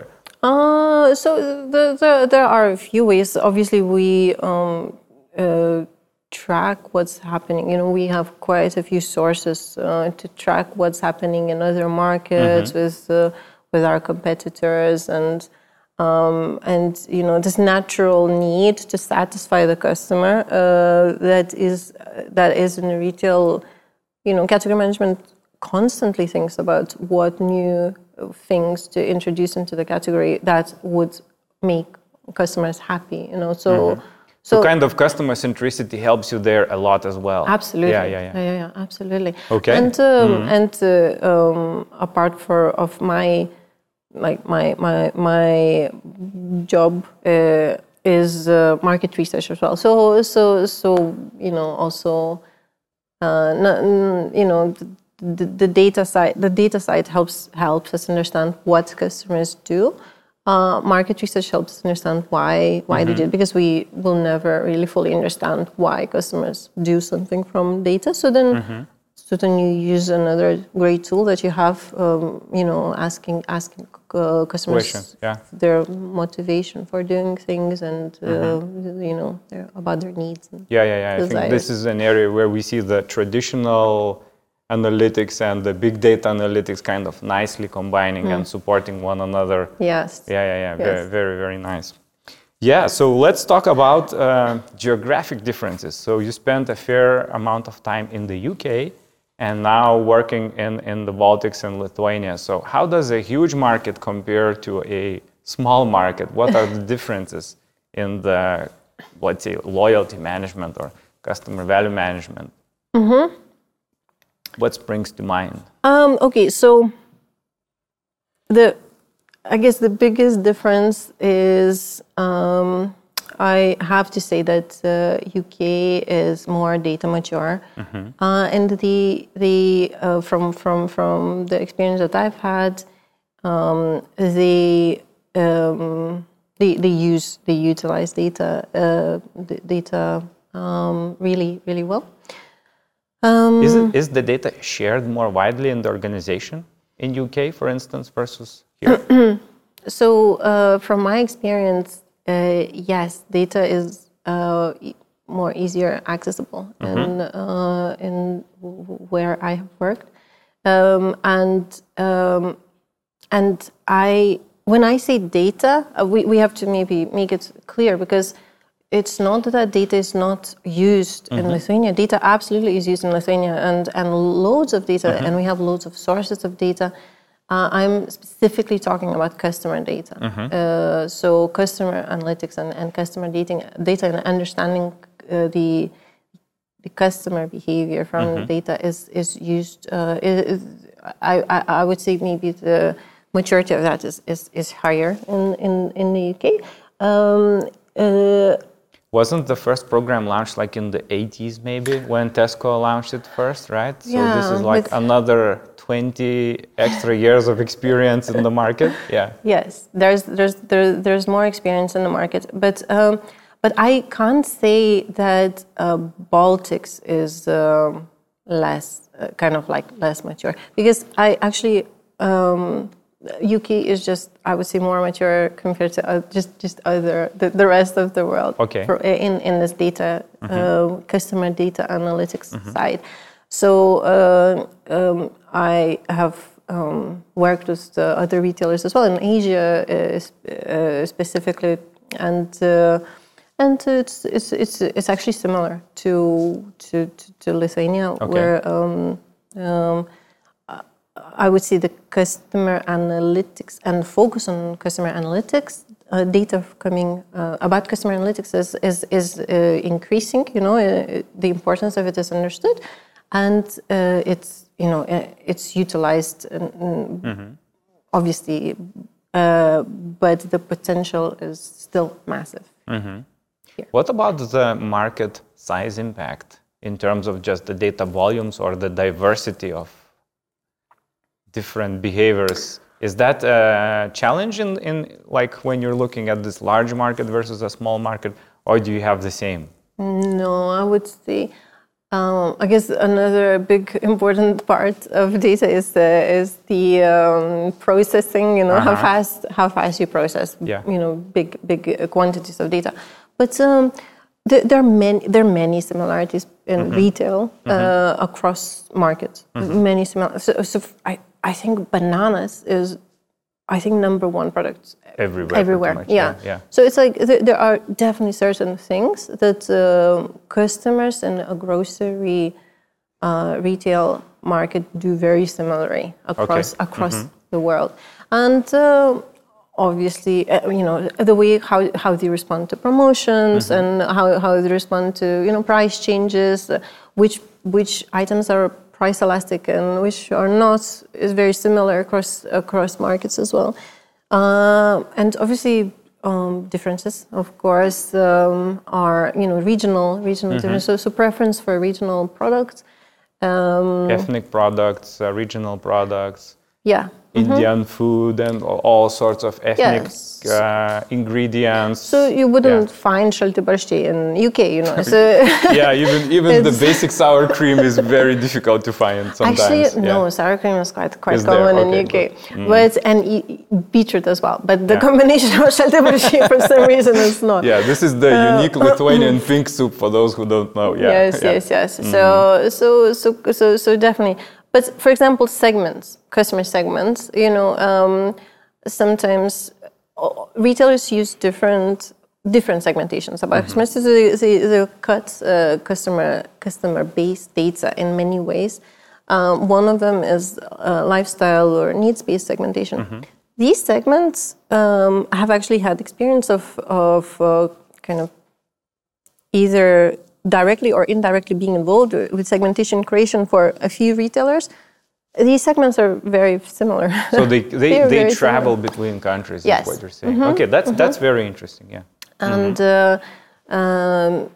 Uh, so the, the, there are a few ways. Obviously, we um, uh, track what's happening. You know, we have quite a few sources uh, to track what's happening in other markets mm-hmm. with uh, with our competitors, and um, and you know, this natural need to satisfy the customer uh, that is uh, that is in retail. You know, category management constantly thinks about what new things to introduce into the category that would make customers happy. You know, so. Mm-hmm. So, so kind of customer centricity helps you there a lot as well. Absolutely. Yeah, yeah, yeah. yeah, yeah, yeah absolutely. Okay. And um, mm-hmm. and uh, um, apart for of my like my my my job uh, is uh, market research as well. So so so you know also uh, you know the, the data side the data side helps helps us understand what customers do. Uh, market research helps us understand why why mm-hmm. they did, because we will never really fully understand why customers do something from data. So then, mm-hmm. so then you use another great tool that you have, um, you know, asking asking uh, customers yeah. their motivation for doing things and uh, mm-hmm. you know their, about their needs. And yeah, yeah, yeah. I think this is an area where we see the traditional analytics and the big data analytics kind of nicely combining mm. and supporting one another. Yes. Yeah, yeah, yeah. Yes. Very, very, very nice. Yeah, so let's talk about uh, geographic differences. So you spent a fair amount of time in the U K and now working in, in the Baltics and Lithuania. So how does a huge market compare to a small market? What are the differences in the, let's say, loyalty management or customer value management? Mm-hmm. What springs to mind? Um, okay, so the I guess the biggest difference is um, I have to say that uh, U K is more data mature, mm-hmm. uh, and the the uh, from from from the experience that I've had, um, they um, they they use they utilize data uh, data um, really really well. Um, is, it, is the data shared more widely in the organization in U K, for instance, versus here? So, uh, from my experience, uh, yes, data is uh, e- more easier accessible mm-hmm. in, uh, in where I have worked, um, and um, and I when I say data, uh, we we have to maybe make it clear, because it's not that data is not used mm-hmm. in Lithuania. Data absolutely is used in Lithuania, and, and loads of data, mm-hmm. and we have loads of sources of data. Uh, I'm specifically talking about customer data. Mm-hmm. Uh, so customer analytics and, and customer dating, data and understanding uh, the the customer behavior from mm-hmm. data is is used. Uh, is, I, I I would say maybe the maturity of that is is, is higher in, in, in the U K. Um, uh, Wasn't the first program launched like in the eighties maybe, when Tesco launched it first, right? So yeah, this is like another twenty extra years of experience in the market. Yeah. Yes, there's there's there, there's more experience in the market, but um, but I can't say that uh, Baltics is um, less uh, kind of like less mature, because I actually um, U K is just, I would say, more mature compared to uh, just just other the, the rest of the world. Okay. For, in in this data, mm-hmm. uh, customer data analytics mm-hmm. side. So uh, um, I have um, worked with the other retailers as well in Asia, uh, uh, specifically, and uh, and it's it's it's it's actually similar to to to, to Lithuania, okay. where. Um, um, I would say the customer analytics and focus on customer analytics, uh, data coming uh, about customer analytics is is, is uh, increasing. You know, uh, the importance of it is understood, and uh, it's you know uh, it's utilized, uh, mm-hmm. obviously, uh, but the potential is still massive. Mm-hmm. What about the market size impact in terms of just the data volumes or the diversity of different behaviors? Is that a challenge in, in like when you're looking at this large market versus a small market, or do you have the same? No, I would say, um, I guess another big important part of data is the is the um, processing. You know, uh-huh. how fast how fast you process. Yeah. You know, big big quantities of data, but. Um, There, there are many. There are many similarities in mm-hmm. retail uh, mm-hmm. across markets. Mm-hmm. Many similarities. So, so I, I think bananas is, I think number one product everywhere. Everywhere, much, yeah. yeah. yeah. So it's like there, there are definitely certain things that uh, customers in a grocery uh, retail market do very similarly across okay. across mm-hmm. the world, and. Uh, Obviously, uh, you know, the way how, how they respond to promotions mm-hmm. and how, how they respond to, you know, price changes, uh, which which items are price elastic and which are not, is very similar across across markets as well. Uh, and obviously, um, differences, of course, um, are, you know, regional, regional mm-hmm. differences. So, so preference for regional products. Um, Ethnic products, uh, regional products. Yeah. Indian mm-hmm. food and all sorts of ethnic yes. uh, ingredients. So you wouldn't yeah. find šaltibarščiai in U K, you know. So yeah, even even the basic sour cream is very difficult to find sometimes. Actually, yeah. no, sour cream is quite quite is common okay, in U K, but, mm. but and e- beetroot as well. But the yeah. combination of šaltibarščiai for some reason is not. Yeah, this is the uh, unique Lithuanian pink soup for those who don't know. Yeah. Yes, yeah. yes, yes. Mm. So so so so so definitely. But for example, segments, customer segments, you know, um, sometimes retailers use different different segmentations about mm-hmm. customers. So they, they, they cut uh, customer customer base data in many ways. Um, one of them is uh, lifestyle or needs-based segmentation. Mm-hmm. These segments um, have actually had experience of of uh, kind of either directly or indirectly being involved with segmentation creation for a few retailers. These segments are very similar. So they they, they travel similar. between countries, yes. is what you're saying. Mm-hmm. Okay, that's mm-hmm. that's very interesting, yeah. And mm-hmm. uh, um,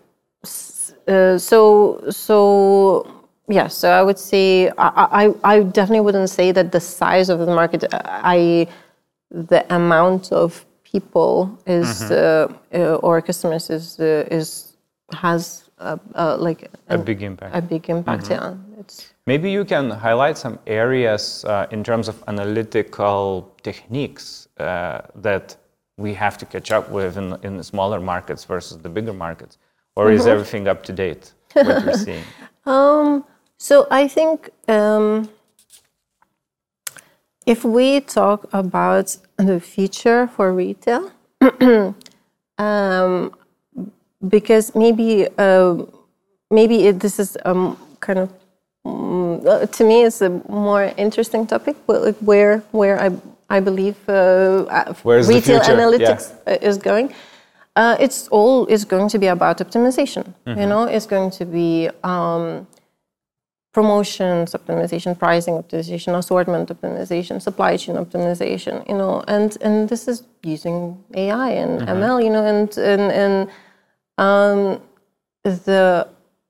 uh, so so yeah, so I would say I, I I definitely wouldn't say that the size of the market, I the amount of people is mm-hmm. uh, uh, or customers is uh, is has uh, uh, like a, a big impact. A big impact, mm-hmm. yeah. It's maybe you can highlight some areas uh, in terms of analytical techniques uh, that we have to catch up with in, in the smaller markets versus the bigger markets, or mm-hmm. is everything up to date? What you're seeing? Um, so I think um, if we talk about the future for retail, um, because maybe uh, maybe it, this is um, kind of um, uh, to me it's a more interesting topic, but like where where I I believe uh, retail analytics yeah. is going. Uh, it's all is going to be about optimization. Mm-hmm. You know, it's going to be um, promotions optimization, pricing optimization, assortment optimization, supply chain optimization. You know, and and this is using A I and mm-hmm. M L. You know, and and and um, the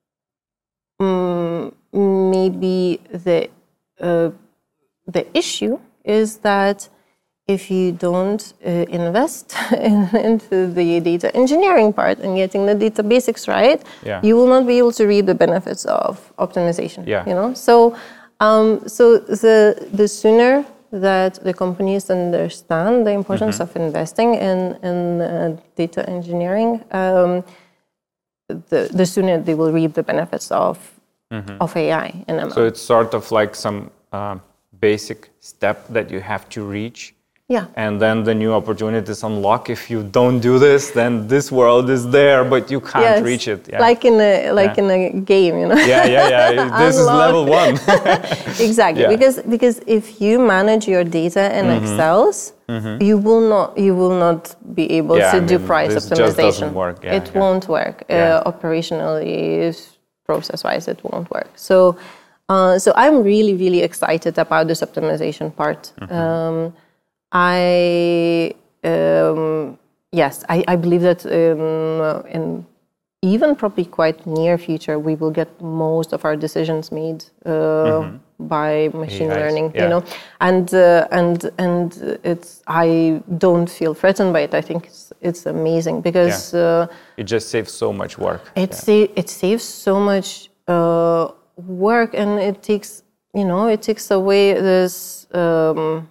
um, maybe the uh, the issue is that if you don't uh, invest in, into the data engineering part and getting the data basics right, yeah. you will not be able to reap the benefits of optimization. Yeah. You know, so um, so the the sooner that the companies understand the importance mm-hmm. of investing in, in uh, data engineering, um, the, the sooner they will reap the benefits of, mm-hmm. of A I and M L. So it's sort of like some uh, basic step that you have to reach. Yeah. And then the new opportunities unlock. If you don't do this, then this world is there, but you can't yes. reach it. Yeah. Like in a like yeah. in a game, you know. Yeah, yeah, yeah. This is level one. Exactly, yeah. because because if you manage your data in mm-hmm. Excels, mm-hmm. you will not you will not be able yeah, to I mean, do price this optimization. Just doesn't work. Yeah, it yeah. won't work yeah. uh, operationally, process-wise. It won't work. So, uh, so I'm really really excited about this optimization part. Mm-hmm. Um, I um, yes, I, I believe that um, in even probably quite near future we will get most of our decisions made uh, mm-hmm. by machine A Is, learning. Yeah. You know, and uh, and and it's I don't feel threatened by it. I think it's it's amazing because yeah. uh, it just saves so much work. It yeah. sa- it saves so much uh, work, and it takes you know it takes away this. Um,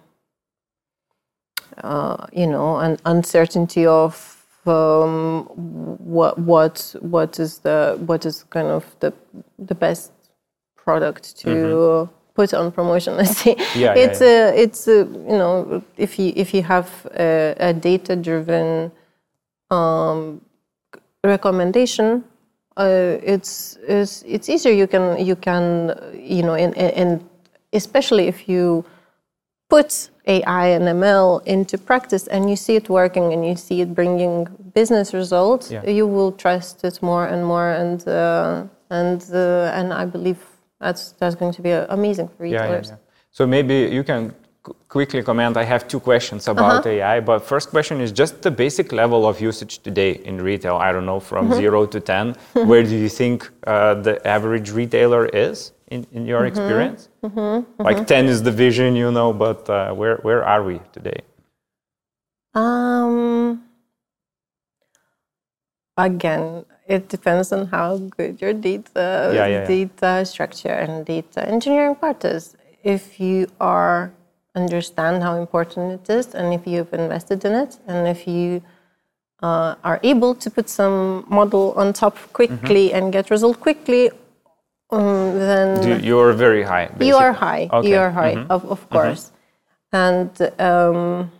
Uh, you know, an uncertainty of um, what what what is the what is kind of the the best product to mm-hmm. put on promotion. Let's say yeah, it's yeah, yeah. a it's a, you know if you if you have a, a data driven um, recommendation, uh, it's it's it's easier. You can you can you know and and especially if you put A I and M L into practice and you see it working and you see it bringing business results, yeah. you will trust it more and more, and uh, and uh, and I believe that's that's going to be amazing for retailers. Yeah, yeah, yeah. So maybe you can qu- quickly comment. I have two questions about uh-huh. A I, but first question is just the basic level of usage today in retail. I don't know, from mm-hmm. zero to ten. Where do you think uh, the average retailer is? In, in your mm-hmm. experience? Mm-hmm. Mm-hmm. Like ten is the vision, you know, but uh, where where are we today? Um, again, it depends on how good your data, yeah, yeah, data yeah. structure and data engineering part is. If you are understand how important it is, and if you've invested in it, and if you uh, are able to put some model on top quickly mm-hmm. and get result quickly, Um, then Do you're very high. Basically. You are high. Okay. You are high, mm-hmm. of, of course. Mm-hmm. And um,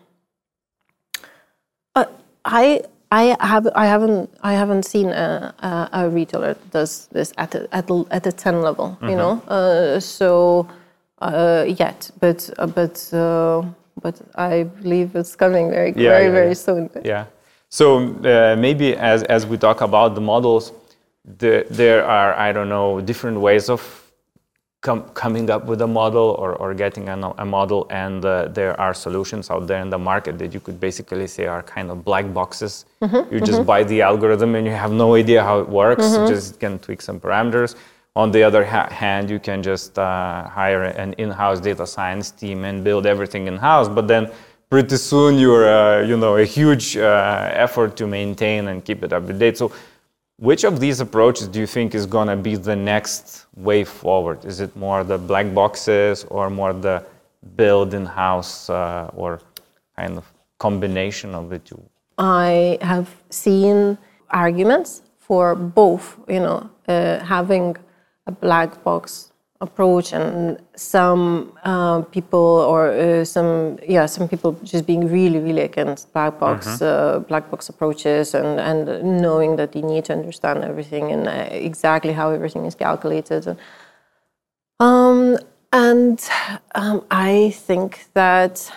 uh, I I have I haven't I haven't seen a, a, a retailer that does this at a, at a, at a ten level. Mm-hmm. You know, uh, so uh, yet, but uh, but uh, but I believe it's coming very yeah, very yeah, very yeah. soon. Yeah. So uh, maybe as as we talk about the models. The, there are, I don't know, different ways of com- coming up with a model or, or getting a, a model, and uh, there are solutions out there in the market that you could basically say are kind of black boxes. Mm-hmm, you just mm-hmm. buy the algorithm and you have no idea how it works, mm-hmm. you just can tweak some parameters. On the other ha- hand, you can just uh, hire an in-house data science team and build everything in-house, but then pretty soon you're, uh, you know, a huge uh, effort to maintain and keep it up to date. So which of these approaches do you think is going to be the next way forward? Is it more the black boxes or more the build in-house uh, or kind of combination of the two? I have seen arguments for both, you know, uh, having a black box approach, and some uh, people or uh, some yeah some people just being really really against black box mm-hmm. uh, black box approaches, and and knowing that you need to understand everything and uh, exactly how everything is calculated. Um, and um, I think that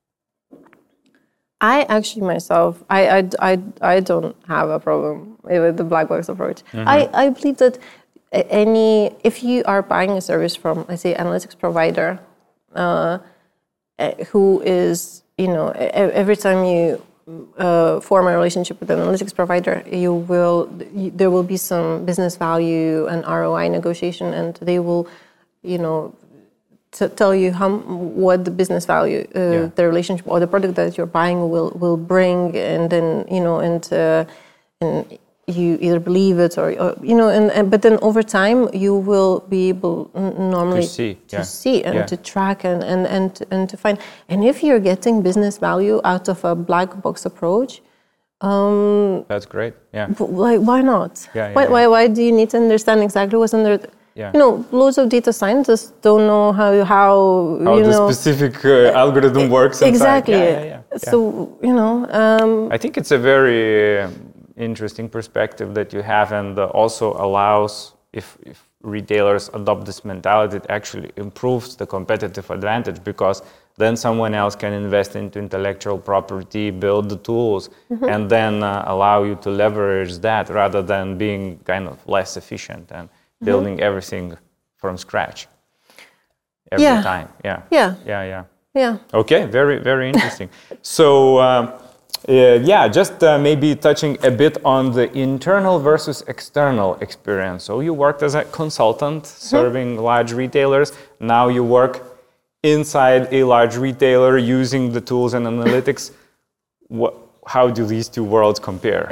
I actually myself I I I, I don't have a problem with the black box approach. Mm-hmm. I I believe that. Any, if you are buying a service from, let's say, analytics provider, uh, who is, you know, every time you uh, form a relationship with an analytics provider, you will, there will be some business value and R O I negotiation, and they will, you know, to tell you how what the business value, uh, yeah. the relationship or the product that you're buying will will bring, and then you know, and uh, and. you either believe it or, or you know, and, and but then over time you will be able n- normally to see, to yeah. see and yeah. to track and, and, and, and to find. And if you're getting business value out of a black box approach, um, that's great. Yeah. Why, why not? Yeah, yeah, why, yeah. why, why do you need to understand exactly what's under? The, Yeah. You know, loads of data scientists don't know how how, how you the know, specific uh, algorithm works inside. Exactly. Yeah, yeah, yeah. So you know, um, I think it's a very uh, interesting perspective that you have, and uh, also allows, if, if retailers adopt this mentality, it actually improves the competitive advantage, because then someone else can invest into intellectual property, build the tools, mm-hmm. and then uh, allow you to leverage that rather than being kind of less efficient and building mm-hmm. everything from scratch every yeah. time. Yeah. Yeah. Yeah. Yeah. Yeah. Okay. Very, very interesting. So, um, uh, yeah, just uh, maybe touching a bit on the internal versus external experience. So you worked as a consultant serving mm-hmm. large retailers. Now you work inside a large retailer using the tools and analytics. What, how do these two worlds compare?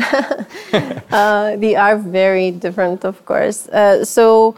uh, they are very different, of course. Uh, so,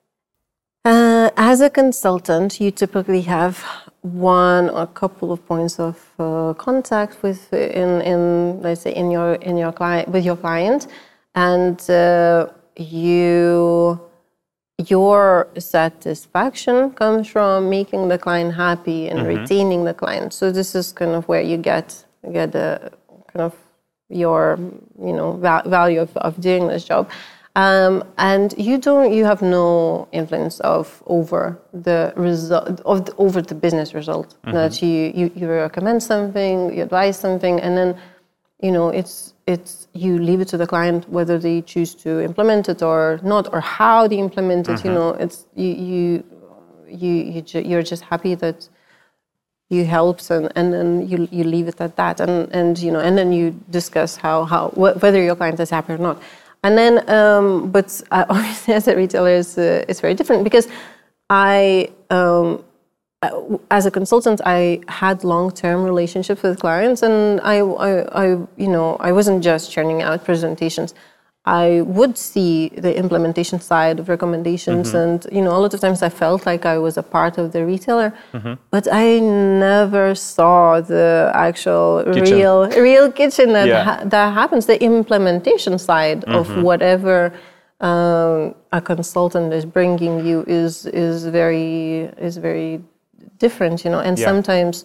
uh, as a consultant, you typically have one or a couple of points of uh, contact with, in, in let's say, in your in your client with your client, and uh, you. Your satisfaction comes from making the client happy and mm-hmm. retaining the client. So this is kind of where you get get the kind of your you know va- value of, of doing this job, um, and you don't you have no influence of over the result of the, over the business result mm-hmm. that you, you you recommend something, you advise something, and then you know it's. It's you leave it to the client whether they choose to implement it or not, or how they implement it. Mm-hmm. You know, it's you you you, you ju- you're just happy that you helped, and, and then you you leave it at that, and and you know, and then you discuss how how wh- whether your client is happy or not, and then um, but uh, obviously as a retailer, it's, uh, it's very different because I. Um, As a consultant, I had long-term relationships with clients, and I, I, I, you know, I wasn't just churning out presentations. I would see the implementation side of recommendations, mm-hmm. and you know, a lot of times I felt like I was a part of the retailer, mm-hmm. but I never saw the actual kitchen. real, real kitchen that yeah. ha- that happens. The implementation side mm-hmm. of whatever. Um, a consultant is bringing you is is very is very different, you know, and yeah. sometimes,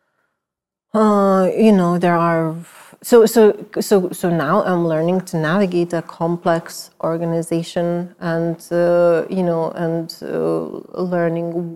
uh, you know, there are. So so so so now I'm learning to navigate a complex organization, and uh, you know, and uh, learning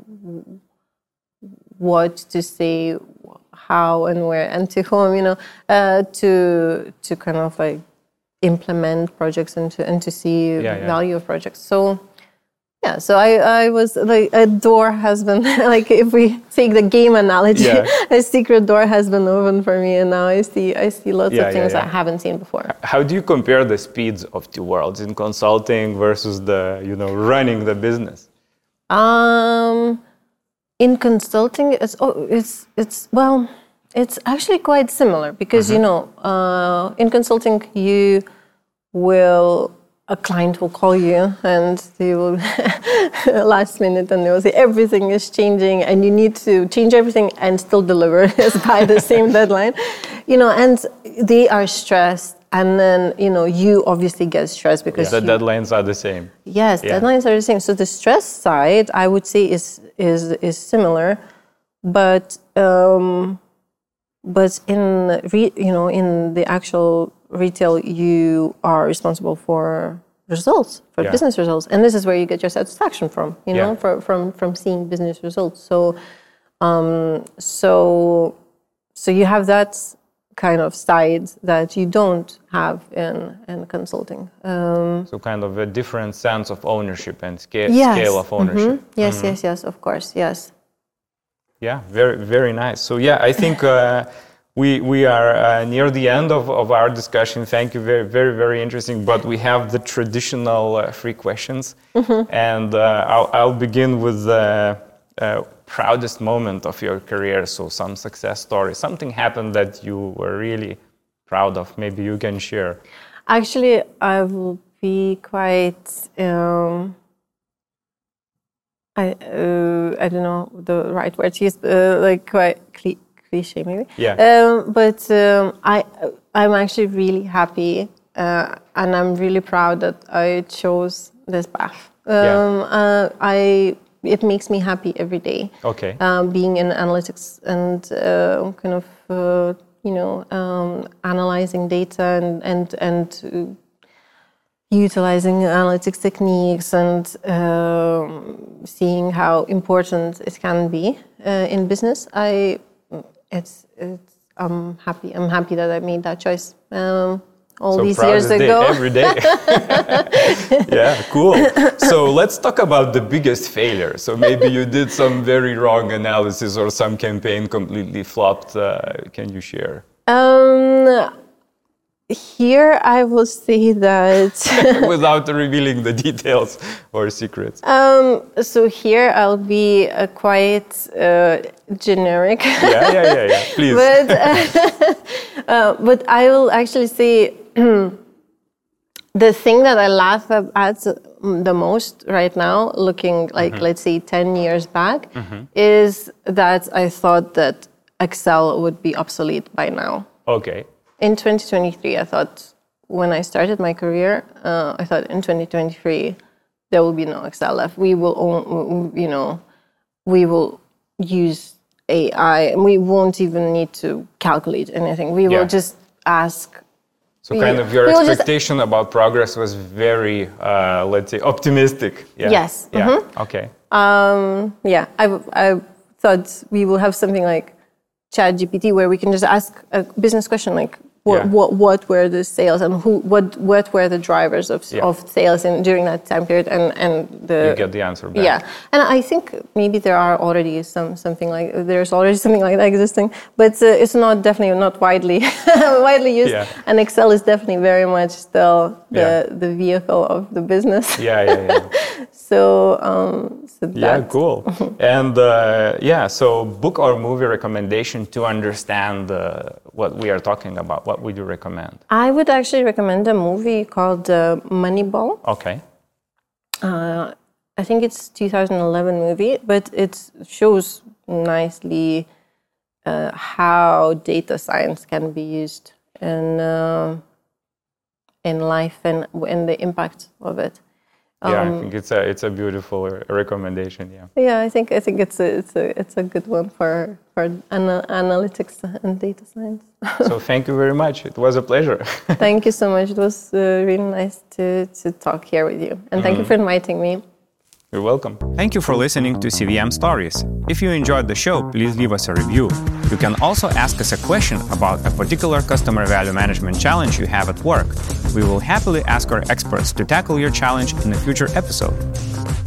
what to say, how and where, and to whom, you know, uh, to to kind of like. implement projects and to and to see yeah, yeah. value of projects. So yeah, so I, I was like a door has been like if we take the game analogy, yeah. a secret door has been opened for me, and now I see I see lots yeah, of things yeah, yeah. I haven't seen before. How do you compare the speeds of two worlds in consulting versus the you know running the business? Um, in consulting, it's oh, it's it's well. It's actually quite similar because, mm-hmm. you know, uh, in consulting, you will, a client will call you and they will, last minute, and they will say everything is changing and you need to change everything and still deliver by the same deadline, you know, and they are stressed. And then, you know, you obviously get stressed because yeah, the you, deadlines are the same. Yes, yeah. deadlines are the same. So the stress side, I would say, is is is similar, but. Um, But in re, you know in the actual retail, you are responsible for results, for yeah. business results, and this is where you get your satisfaction from. You know, yeah. for, from from seeing business results. So, um, so, so you have that kind of side that you don't have in in consulting. Um, so kind of a different sense of ownership and scale yes. scale of ownership. Mm-hmm. Yes, mm-hmm. yes, yes. Of course, yes. Yeah, very, very nice. So yeah, I think uh, we we are uh, near the end of, of our discussion. Thank you, very, very, very interesting. But we have the traditional uh, three questions, mm-hmm. and uh, I'll, I'll begin with the uh, proudest moment of your career. So some success story, something happened that you were really proud of. Maybe you can share. Actually, I will be quite. Um, I uh, I don't know the right word to use. Uh, like quite cli- cliche, maybe. Yeah. Um, but um, I I'm actually really happy, uh, and I'm really proud that I chose this path. Um, yeah. Uh, I it makes me happy every day. Okay. Um, being in analytics and uh, kind of uh, you know um, analyzing data and and and. Uh, utilizing analytics techniques and um, seeing how important it can be uh, in business, I it's it's I'm happy. I'm happy that I made that choice um, all so these years day, ago. Every day. Yeah, cool. So let's talk about the biggest failure. So maybe you did some very wrong analysis or some campaign completely flopped. Uh, can you share? Um, Here, I will say that without revealing the details or secrets. Um, so here, I'll be uh, quite uh, generic. yeah, yeah, yeah, yeah. Please. But, uh, uh, but I will actually say the thing that I laugh at the most right now, looking like mm-hmm. let's say ten years back, mm-hmm. is that I thought that Excel would be obsolete by now. Okay. In twenty twenty-three, I thought, when I started my career, uh, I thought in twenty twenty-three, there will be no Excel left. We will, own, you know, we will use A I, and we won't even need to calculate anything. We yeah. will just ask. So kind of your expectation just, about progress was very, uh, let's say, optimistic. Yeah. Yes. Yeah. Mm-hmm. Okay. Um, yeah, I, I thought we will have something like ChatGPT where we can just ask a business question like, What, yeah. what what were the sales and who what what were the drivers of yeah. of sales in during that time period and and the you get the answer back. Yeah, and I think maybe there are already some something like there's already something like that existing, but uh, it's not definitely not widely widely used. Yeah. And Excel is definitely very much still the yeah. the vehicle of the business. Yeah, yeah, yeah. so um, so yeah, cool. And uh, yeah, so book or movie recommendation to understand uh, what we are talking about. What would you recommend? I would actually recommend a movie called uh, Moneyball. Okay. Uh, I think it's two thousand eleven movie, but it shows nicely uh, how data science can be used in uh, in life and and the impact of it. Um, yeah, I think it's a it's a beautiful recommendation. Yeah. Yeah, I think I think it's a it's a it's a good one for for ana- analytics and data science. So thank you very much. It was a pleasure. Thank you so much. It was uh, really nice to to talk here with you, and mm-hmm. thank you for inviting me. You're welcome. Thank you for listening to C V M Stories. If you enjoyed the show, please leave us a review. You can also ask us a question about a particular customer value management challenge you have at work. We will happily ask our experts to tackle your challenge in a future episode.